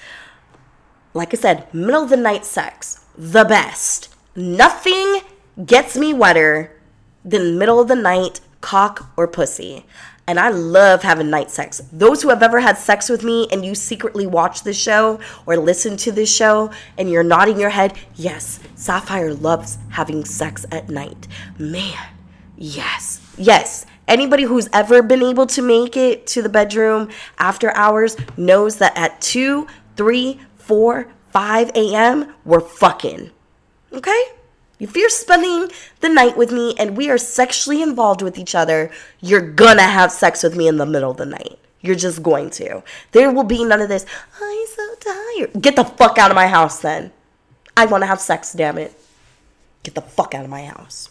Speaker 1: Like I said, middle of the night sex, the best. Nothing gets me wetter than middle of the night cock or pussy. And I love having night sex. Those who have ever had sex with me and you secretly watch this show or listen to this show and you're nodding your head, yes, Sapphire loves having sex at night. Man, yes. Yes, anybody who's ever been able to make it to the bedroom after hours knows that at 2, 3, 4, 5 a.m., we're fucking. Okay? If you're spending the night with me and we are sexually involved with each other, you're gonna have sex with me in the middle of the night. You're just going to. There will be none of this, I'm so tired. Get the fuck out of my house then. I want to have sex, damn it. Get the fuck out of my house.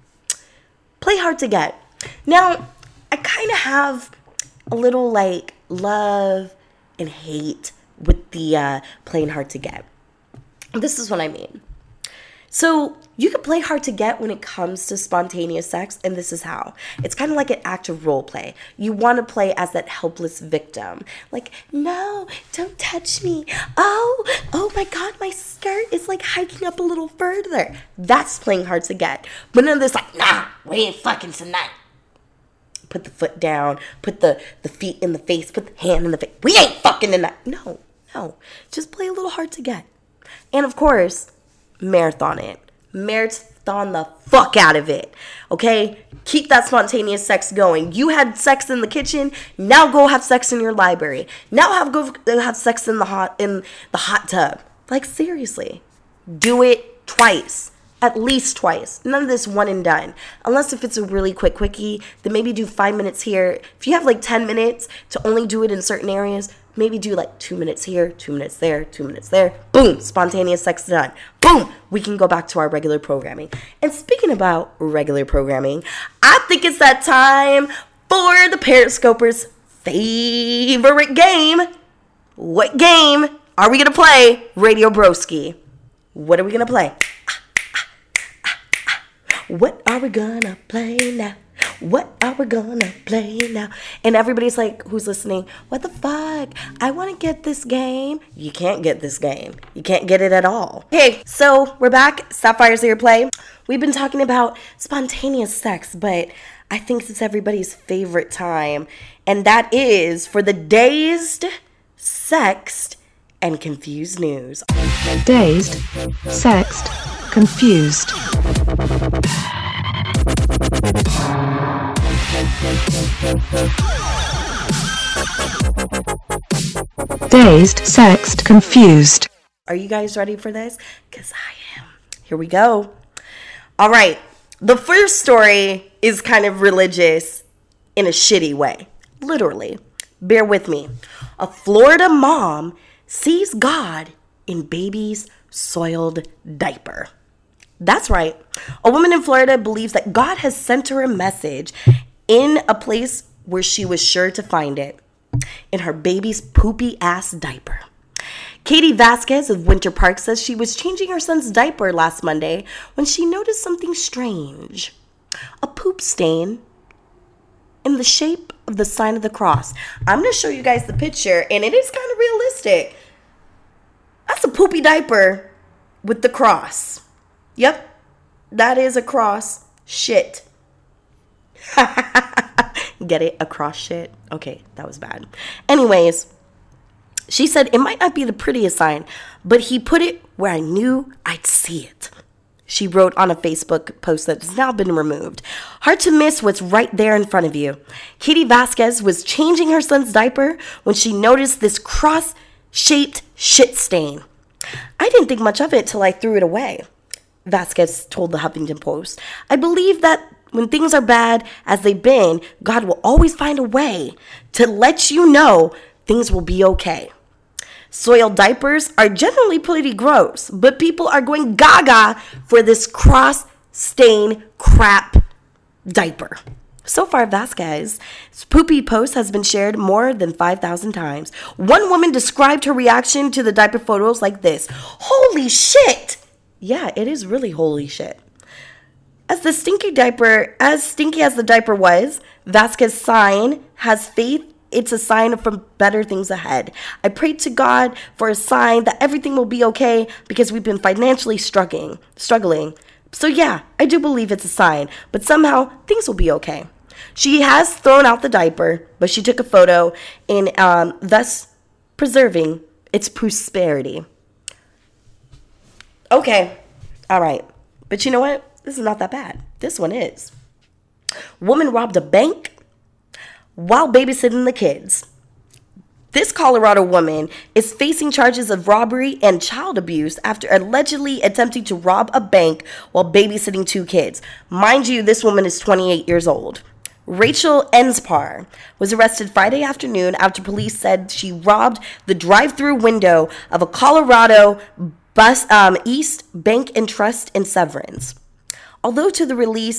Speaker 1: Play hard to get. Now, I kind of have a little like love and hate with the playing hard to get. This is what I mean. So you can play hard to get when it comes to spontaneous sex, and this is how. It's kind of like an active role play. You want to play as that helpless victim. Like, no, don't touch me. Oh my God, my skirt is like hiking up a little further. That's playing hard to get. But none of this like, nah, we ain't fucking tonight. Put the foot down, put the feet in the face, put the hand in the face. We ain't fucking tonight. No. Just play a little hard to get. And of course, marathon it. Marathon the fuck out of it. Okay? Keep that spontaneous sex going. You had sex in the kitchen. Now go have sex in your library. Now go have sex in the hot tub. Like, seriously. Do it twice. At least twice. None of this one and done. Unless if it's a really quick quickie, then maybe do 5 minutes here. If you have like 10 minutes to only do it in certain areas, maybe do like 2 minutes here, 2 minutes there, 2 minutes there. Boom, spontaneous sex done. Boom, we can go back to our regular programming. And speaking about regular programming, I think it's that time for the Periscopers' favorite game. What game are we going to play, Radio Broski? What are we going to play? What are we going to play now? What are we gonna play now? And everybody's like, who's listening? What the fuck? I want to get this game. You can't get this game. You can't get it at all. Okay, so we're back. Sapphire's Here Play. We've been talking about spontaneous sex, but I think it's everybody's favorite time. And that is for the dazed, sexed, and confused news.
Speaker 2: Dazed, sexed,
Speaker 3: confused. Dazed, sexed, confused.
Speaker 1: Are you guys ready for this? Because I am. Here we go. All right. The first story is kind of religious in a shitty way. Literally. Bear with me. A Florida mom sees God in baby's soiled diaper. That's right. A woman in Florida believes that God has sent her a message in a place where she was sure to find it. In her baby's poopy ass diaper. Katie Vasquez of Winter Park says she was changing her son's diaper last Monday when she noticed something strange. A poop stain in the shape of the sign of the cross. I'm going to show you guys the picture, and it is kind of realistic. That's a poopy diaper with the cross. Yep, that is a cross. Shit. Get it? A cross shit? Okay, that was bad. Anyways, she said it might not be the prettiest sign, but he put it where I knew I'd see it. She wrote on a Facebook post that has now been removed. Hard to miss what's right there in front of you. Katie Vasquez was changing her son's diaper when she noticed this cross-shaped shit stain. I didn't think much of it till I threw it away, Vasquez told the Huffington Post. I believe that when things are bad as they've been, God will always find a way to let you know things will be okay. Soiled diapers are generally pretty gross, but people are going gaga for this cross-stain crap diaper. So far, Vasquez's poopy post has been shared more than 5,000 times. One woman described her reaction to the diaper photos like this. Holy shit! Yeah, it is really holy shit. As stinky as the diaper was, Vasquez's sign has faith. It's a sign from better things ahead. I prayed to God for a sign that everything will be okay because we've been financially struggling. So yeah, I do believe it's a sign, but somehow things will be okay. She has thrown out the diaper, but she took a photo in thus preserving its prosperity. Okay, all right. But you know what? This is not that bad. This one is. Woman robbed a bank while babysitting the kids. This Colorado woman is facing charges of robbery and child abuse after allegedly attempting to rob a bank while babysitting two kids. Mind you, this woman is 28 years old. Rachel Enspar was arrested Friday afternoon after police said she robbed the drive-through window of a Colorado East Bank and Trust in Severance. Although according to the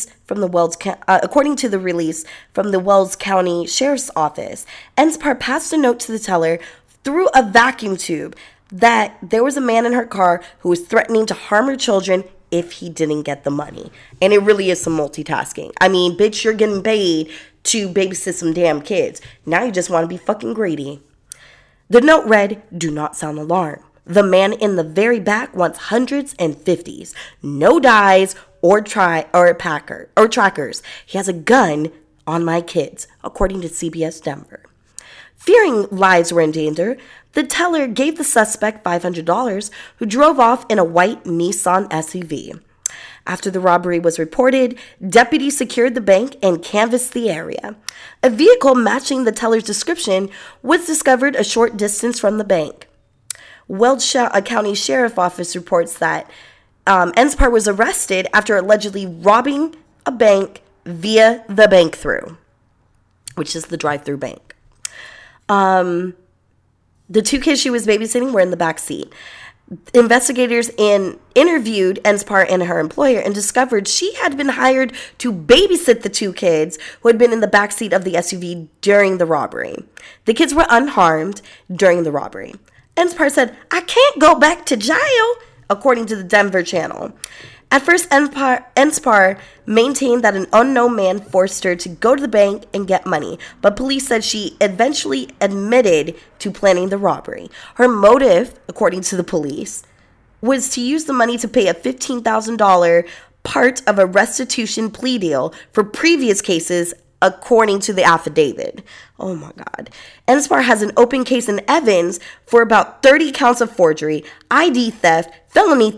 Speaker 1: release from the Wells County Sheriff's Office, Enspar passed a note to the teller through a vacuum tube that there was a man in her car who was threatening to harm her children if he didn't get the money. And it really is some multitasking. I mean, bitch, you're getting paid to babysit some damn kids. Now you just want to be fucking greedy. The note read, "Do not sound alarm. The man in the very back wants hundreds and fifties. No dies or trackers. He has a gun on my kids," according to CBS Denver. Fearing lives were in danger, the teller gave the suspect $500, who drove off in a white Nissan SUV. After the robbery was reported, deputies secured the bank and canvassed the area. A vehicle matching the teller's description was discovered a short distance from the bank. Wells County Sheriff's Office reports that Enspar was arrested after allegedly robbing a bank via the bank-through, which is the drive-through bank. The two kids she was babysitting were in the back seat. Investigators interviewed Enspar and her employer and discovered she had been hired to babysit the two kids who had been in the back seat of the SUV during the robbery. The kids were unharmed during the robbery. Enspar said, "I can't go back to jail," according to the Denver Channel. At first, Enspar maintained that an unknown man forced her to go to the bank and get money, but police said she eventually admitted to planning the robbery. Her motive, according to the police, was to use the money to pay a $15,000 part of a restitution plea deal for previous cases, according to the affidavit. Oh my God. Enspar has an open case in Evans for about 30 counts of forgery, ID theft, felony theft,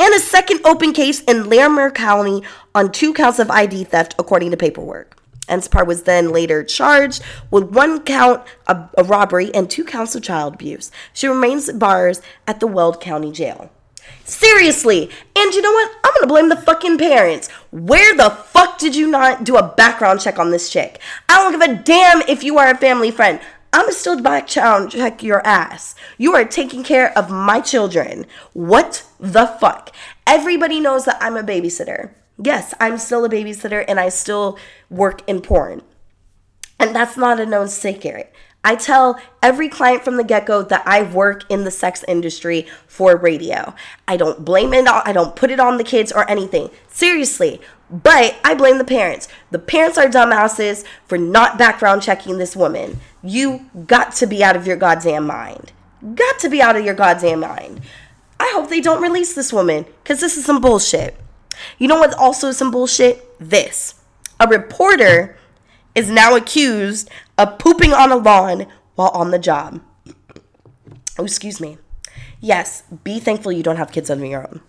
Speaker 1: and a second open case in Larimer County on 2 counts of ID theft, according to paperwork. Enspar was then later charged with 1 count of robbery and 2 counts of child abuse. She remains at bars at the Weld County Jail. Seriously. And you know what? I'm going to blame the fucking parents. Where the fuck did you not do a background check on this chick? I don't give a damn if you are a family friend. I'm going to still background check your ass. You are taking care of my children. What the fuck? Everybody knows that I'm a babysitter. Yes, I'm still a babysitter and I still work in porn. And that's not a known secret. I tell every client from the get-go that I work in the sex industry for radio. I don't blame it, I don't put it on the kids or anything. Seriously. But I blame the parents. The parents are dumbasses for not background checking this woman. You got to be out of your goddamn mind. Got to be out of your goddamn mind. I hope they don't release this woman, because this is some bullshit. You know what's also some bullshit? This. A reporter is now accused of pooping on a lawn while on the job. Oh, excuse me. Yes, be thankful you don't have kids of your own.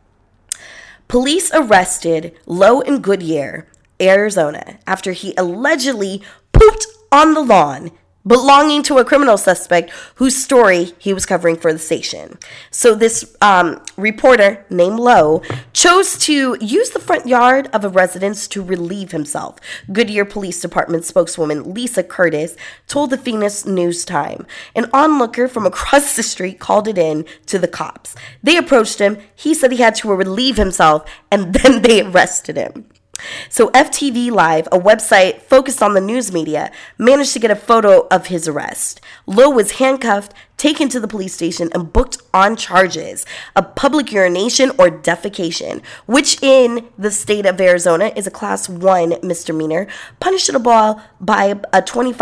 Speaker 1: Police arrested Lowe in Goodyear, Arizona, after he allegedly pooped on the lawn belonging to a criminal suspect whose story he was covering for the station. So this reporter named Lowe chose to use the front yard of a residence to relieve himself. Goodyear Police Department spokeswoman Lisa Curtis told the Phoenix News-Time. An onlooker from across the street called it in to the cops. They approached him. He said he had to relieve himself, and then they arrested him. So FTV Live, a website focused on the news media, managed to get a photo of his arrest. Lowe was handcuffed, taken to the police station, and booked on charges of public urination or defecation, which in the state of Arizona is a class 1 misdemeanor, punishable by a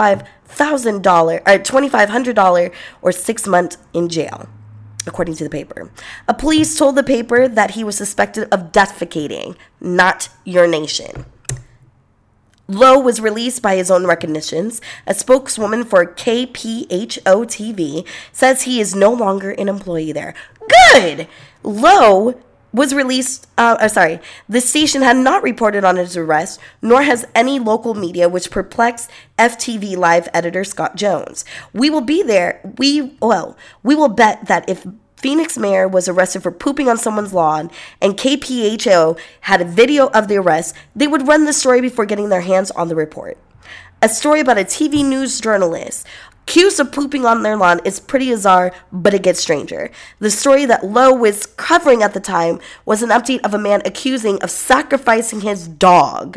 Speaker 1: $2,500 or 6 months in jail, according to the paper. A police told the paper that he was suspected of defecating, not urination. Lowe was released by his own recognitions. A spokeswoman for KPHO TV says he is no longer an employee there. Good! Lowe was released, the station had not reported on his arrest, nor has any local media, which perplexed FTV Live editor Scott Jones. We will be there. We will bet that if Phoenix mayor was arrested for pooping on someone's lawn and KPHO had a video of the arrest, they would run the story before getting their hands on the report. A story about a TV news journalist accused of pooping on their lawn is pretty bizarre, but it gets stranger. The story that Lowe was covering at the time was an update of a man accusing of sacrificing his dog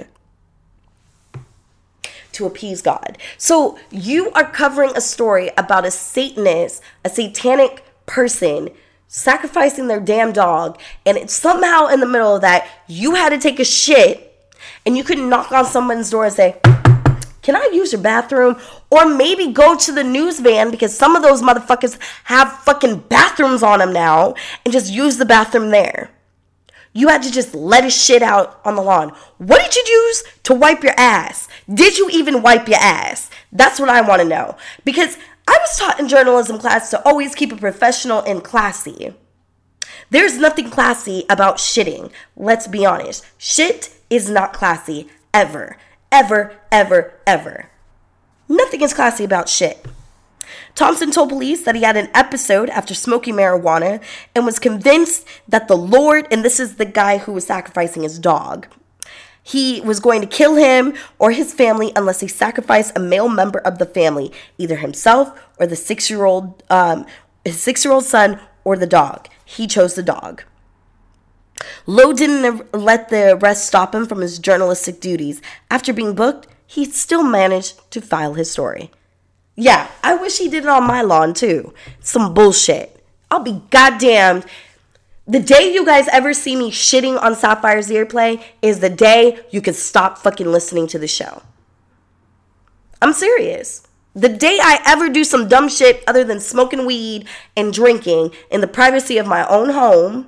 Speaker 1: to appease God. So you are covering a story about a Satanist, a satanic person sacrificing their damn dog, and it's somehow in the middle of that you had to take a shit and you couldn't knock on someone's door and say, can I use your bathroom? Or maybe go to the news van, because some of those motherfuckers have fucking bathrooms on them now, and just use the bathroom there. You had to just let his shit out on the lawn. What did you use to wipe your ass? Did you even wipe your ass? That's what I want to know. Because I was taught in journalism class to always keep it professional and classy. There's nothing classy about shitting. Let's be honest. Shit is not classy ever. Ever, ever, ever. Nothing is classy about shit. Thompson told police that he had an episode after smoking marijuana and was convinced that the Lord, and this is the guy who was sacrificing his dog, he was going to kill him or his family unless he sacrificed a male member of the family, either himself or the 6-year-old, his 6-year-old son or the dog. He chose the dog. Lowe didn't let the arrest stop him from his journalistic duties. After being booked, he still managed to file his story. Yeah, I wish he did it on my lawn too. Some bullshit. I'll be goddamned. The day you guys ever see me shitting on Sapphire's Earplay is the day you can stop fucking listening to the show. I'm serious. The day I ever do some dumb shit other than smoking weed and drinking in the privacy of my own home,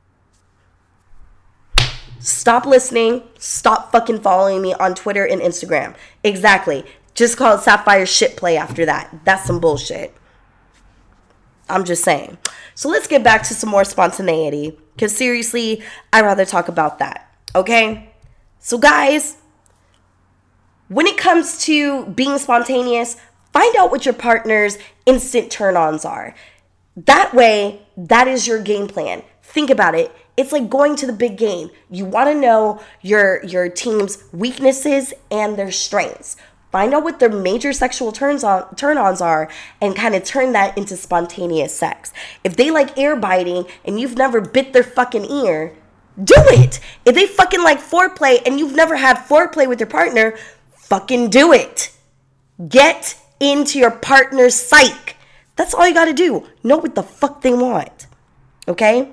Speaker 1: stop listening, stop fucking following me on Twitter and Instagram. Exactly. Just call it Sapphire Shit Play after that. That's some bullshit. I'm just saying. So let's get back to some more spontaneity, because seriously, I'd rather talk about that, okay? So guys, when it comes to being spontaneous, find out what your partner's instant turn-ons are. That way, that is your game plan. Think about it. It's like going to the big game. You want to know your team's weaknesses and their strengths. Find out what their major sexual turn-ons are and kind of turn that into spontaneous sex. If they like ear biting and you've never bit their fucking ear, do it. If they fucking like foreplay and you've never had foreplay with your partner, fucking do it. Get into your partner's psyche. That's all you got to do. Know what the fuck they want. Okay?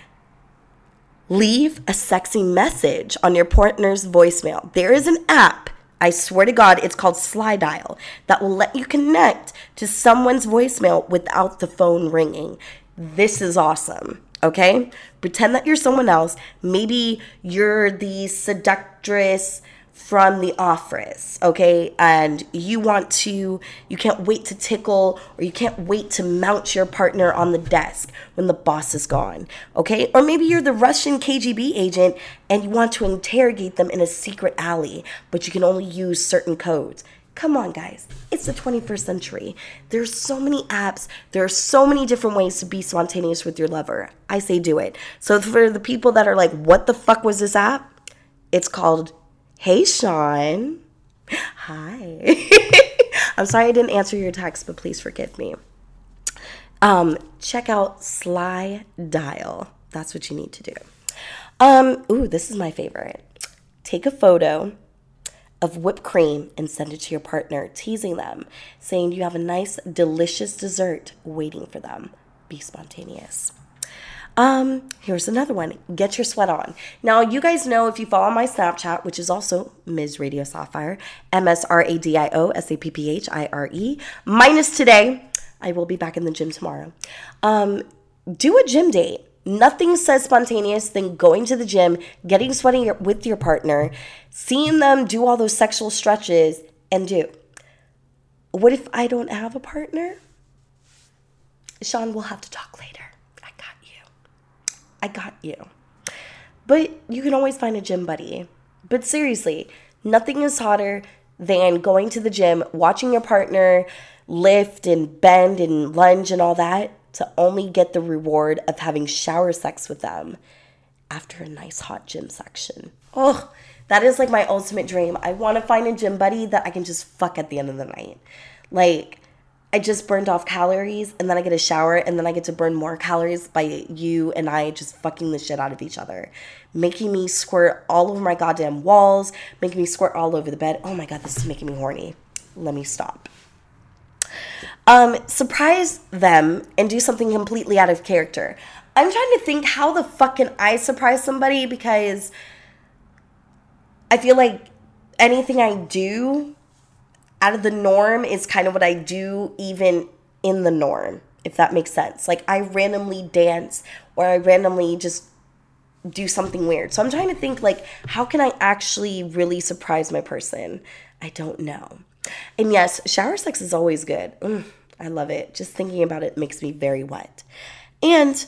Speaker 1: Leave a sexy message on your partner's voicemail. There is an app, I swear to God, it's called SlyDial, that will let you connect to someone's voicemail without the phone ringing. This is awesome, okay? Pretend that you're someone else. Maybe you're the seductress from The Office, okay? And you can't wait to tickle, or you can't wait to mount your partner on the desk when the boss is gone, okay? Or maybe you're the Russian KGB agent and you want to interrogate them in a secret alley, but you can only use certain codes. Come on, guys. It's the 21st century. There's so many apps. There are so many different ways to be spontaneous with your lover. I say do it. So for the people that are like, what the fuck was this app? It's called Hey Sean. Hi. I'm sorry I didn't answer your text, but please forgive me. Check out SlyDial. That's what you need to do. This is my favorite. Take a photo of whipped cream and send it to your partner, teasing them, saying you have a nice, delicious dessert waiting for them. Be spontaneous. Here's another one. Get your sweat on. Now, you guys know, if you follow my Snapchat, which is also Ms. Radio Sapphire, MSRADIO SAPPHIRE, minus today. I will be back in the gym tomorrow. Do a gym date. Nothing says spontaneous than going to the gym, getting sweaty with your partner, seeing them do all those sexual stretches, and do. What if I don't have a partner? Sean, we'll have to talk later. I got you. But you can always find a gym buddy. But seriously, nothing is hotter than going to the gym, watching your partner lift and bend and lunge and all that, to only get the reward of having shower sex with them after a nice hot gym section. Oh, that is like my ultimate dream. I want to find a gym buddy that I can just fuck at the end of the night. Like, I just burned off calories, and then I get a shower, and then I get to burn more calories by you and I just fucking the shit out of each other. Making me squirt all over my goddamn walls, making me squirt all over the bed. Oh my God, this is making me horny. Let me stop. Surprise them and do something completely out of character. I'm trying to think, how the fuck can I surprise somebody? Because I feel like anything I do out of the norm is kind of what I do even in the norm, if that makes sense. Like, I randomly dance, or I randomly just do something weird. So I'm trying to think, like, how can I actually really surprise my person? I don't know. And yes, shower sex is always good. I love it. Just thinking about it makes me very wet. And,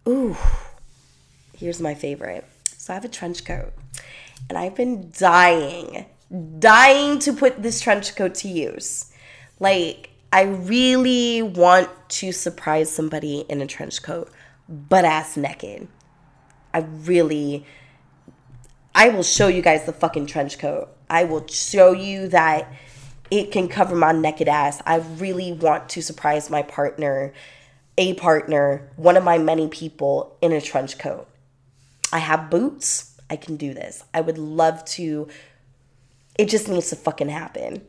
Speaker 1: here's my favorite. So I have a trench coat, and I've been dying to put this trench coat to use. Like, I really want to surprise somebody in a trench coat, butt ass naked. I will show you guys the fucking trench coat. I will show you that it can cover my naked ass. I really want to surprise my partner, one of my many people, in a trench coat. I have boots. I can do this. I would love to. It just needs to fucking happen.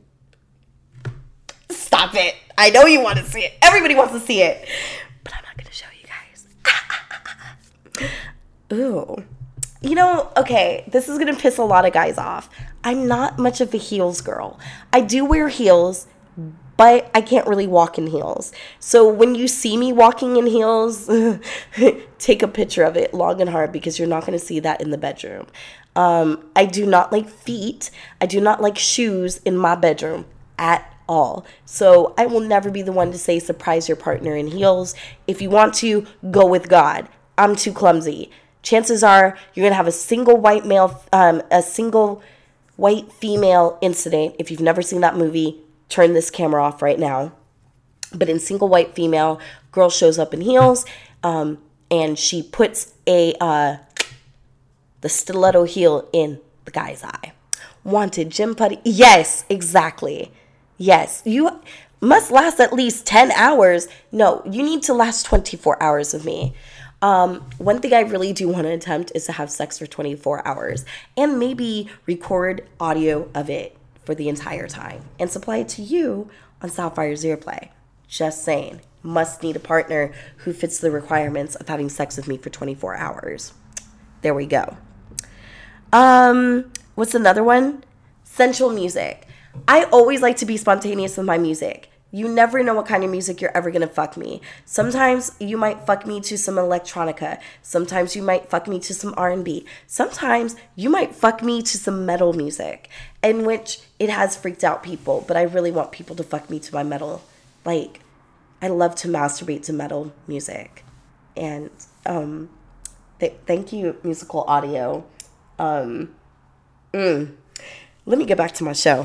Speaker 1: Stop it. I know you want to see it. Everybody wants to see it. But I'm not going to show you guys. Ooh. You know, okay, this is going to piss a lot of guys off. I'm not much of a heels girl. I do wear heels, but I can't really walk in heels. So when you see me walking in heels, take a picture of it long and hard, because you're not going to see that in the bedroom. I do not like feet. I do not like shoes in my bedroom at all. So I will never be the one to say surprise your partner in heels. If you want to, go with God. I'm too clumsy. Chances are you're going to have a single white female incident. If you've never seen that movie, turn this camera off right now. But in Single White Female, girl shows up in heels, and she puts the stiletto heel in the guy's eye. Wanted Gym Putty. Yes, exactly. Yes, you must last at least 10 hours. No, you need to last 24 hours with me. One thing I really do want to attempt is to have sex for 24 hours and maybe record audio of it for the entire time and supply it to you on Sapphire's Earplay. Just saying. Must need a partner who fits the requirements of having sex with me for 24 hours. There we go. What's another one? Sensual music. I always like to be spontaneous with my music. You never know what kind of music you're ever going to fuck me. Sometimes you might fuck me to some electronica. Sometimes you might fuck me to some R&B. Sometimes you might fuck me to some metal music, in which it has freaked out people, but I really want people to fuck me to my metal. Like, I love to masturbate to metal music. And thank you, Musical Audio. Let me get back to my show.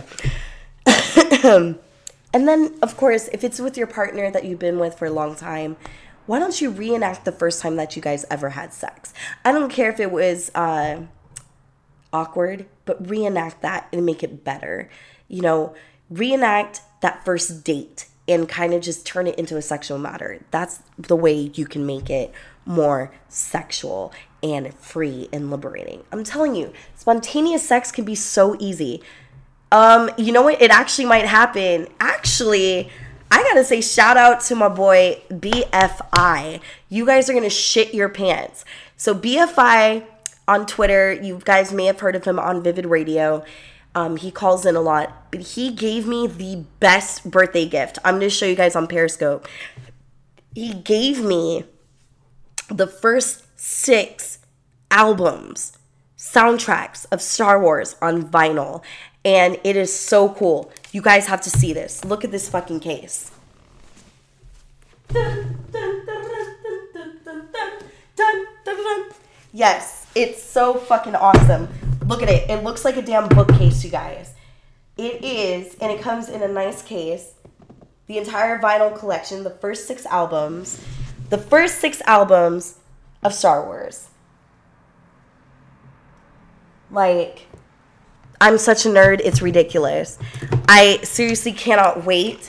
Speaker 1: And then, of course, if it's with your partner that you've been with for a long time, why don't you reenact the first time that you guys ever had sex? I don't care if it was awkward, but reenact that and make it better. You know, reenact that first date and kind of just turn it into a sexual matter. That's the way you can make it more sexual and free and liberating. I'm telling you, spontaneous sex can be so easy. You know what? It actually might happen. Actually, I gotta say shout out to my boy BFI. You guys are gonna shit your pants. So BFI on Twitter, you guys may have heard of him on Vivid Radio. He calls in a lot, but he gave me the best birthday gift. I'm gonna show you guys on Periscope. He gave me the first 6 albums, soundtracks of Star Wars on vinyl. And it is so cool. You guys have to see this. Look at this fucking case. Yes, it's so fucking awesome. Look at it. It looks like a damn bookcase, you guys. It is, and it comes in a nice case. The entire vinyl collection, the first 6 albums. The first 6 albums of Star Wars. Like, I'm such a nerd, it's ridiculous. I seriously cannot wait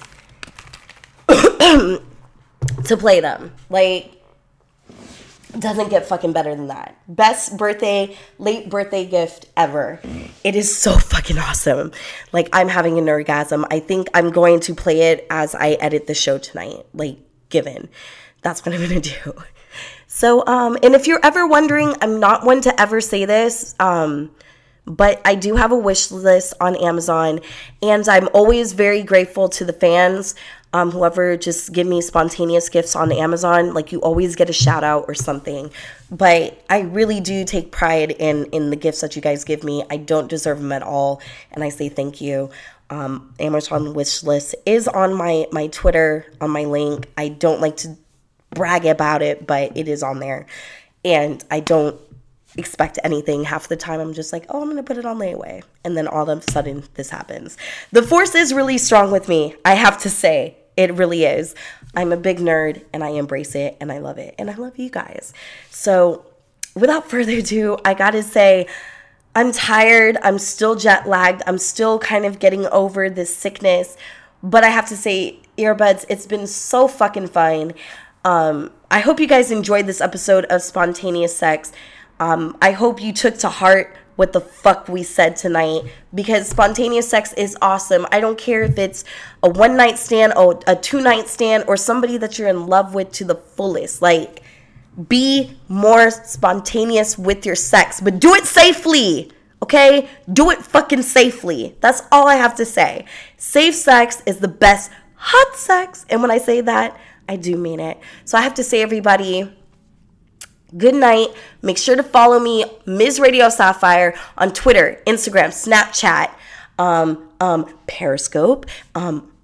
Speaker 1: to play them. Like, doesn't get fucking better than that. Best late birthday gift ever. It is so fucking awesome. Like, I'm having an orgasm. I think I'm going to play it as I edit the show tonight. Like, given. That's what I'm going to do. So, and if you're ever wondering, I'm not one to ever say this, but I do have a wish list on Amazon, and I'm always very grateful to the fans, whoever just give me spontaneous gifts on Amazon. Like, you always get a shout out or something. But I really do take pride in the gifts that you guys give me. I don't deserve them at all, and I say thank you. Amazon wish list is on my Twitter, on my link. I don't like to brag about it, but it is on there, and I don't expect anything. Half the time I'm just like, oh, I'm gonna put it on layaway, and then all of a sudden this happens. The force is really strong with me, I have to say. It really is. I'm a big nerd, and I embrace it, and I love it, and I love you guys. So without further ado, I gotta say, I'm tired, I'm still jet lagged, I'm still kind of getting over this sickness, but I have to say, earbuds, it's been so fucking fun. I hope you guys enjoyed this episode of Spontaneous Sex. I hope you took to heart what the fuck we said tonight, because spontaneous sex is awesome. I don't care if it's a one-night stand or a two-night stand or somebody that you're in love with to the fullest. Like, be more spontaneous with your sex, but do it safely, okay? Do it fucking safely. That's all I have to say. Safe sex is the best hot sex, and when I say that, I do mean it. So I have to say, everybody, good night. Make sure to follow me, Ms. Radio Sapphire, on Twitter, Instagram, Snapchat, Periscope,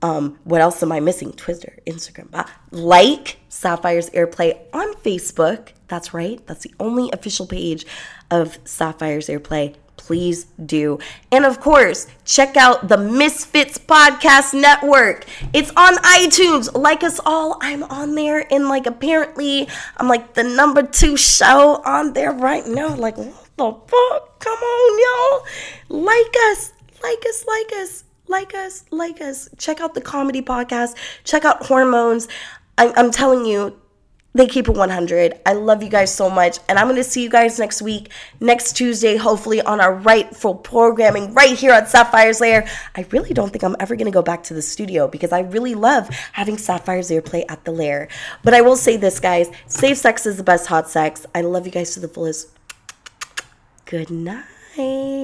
Speaker 1: What else am I missing? Twitter, Instagram. Like Sapphire's Airplay on Facebook. That's right. That's the only official page of Sapphire's Airplay. Please do. And of course, check out the Misfits Podcast Network. It's on iTunes. Like us all, I'm on there. And like apparently, I'm like the number 2 show on there right now. Like, what the fuck? Come on, y'all. Like us. Like us. Like us. Like us. Like us. Check out the comedy podcast. Check out Hormones. I'm telling you, they keep it 100. I love you guys so much. And I'm going to see you guys next week, next Tuesday, hopefully on our rightful programming right here on Sapphire's Lair. I really don't think I'm ever going to go back to the studio because I really love having Sapphire's Airplay at the Lair. But I will say this, guys. Safe sex is the best hot sex. I love you guys to the fullest. Good night.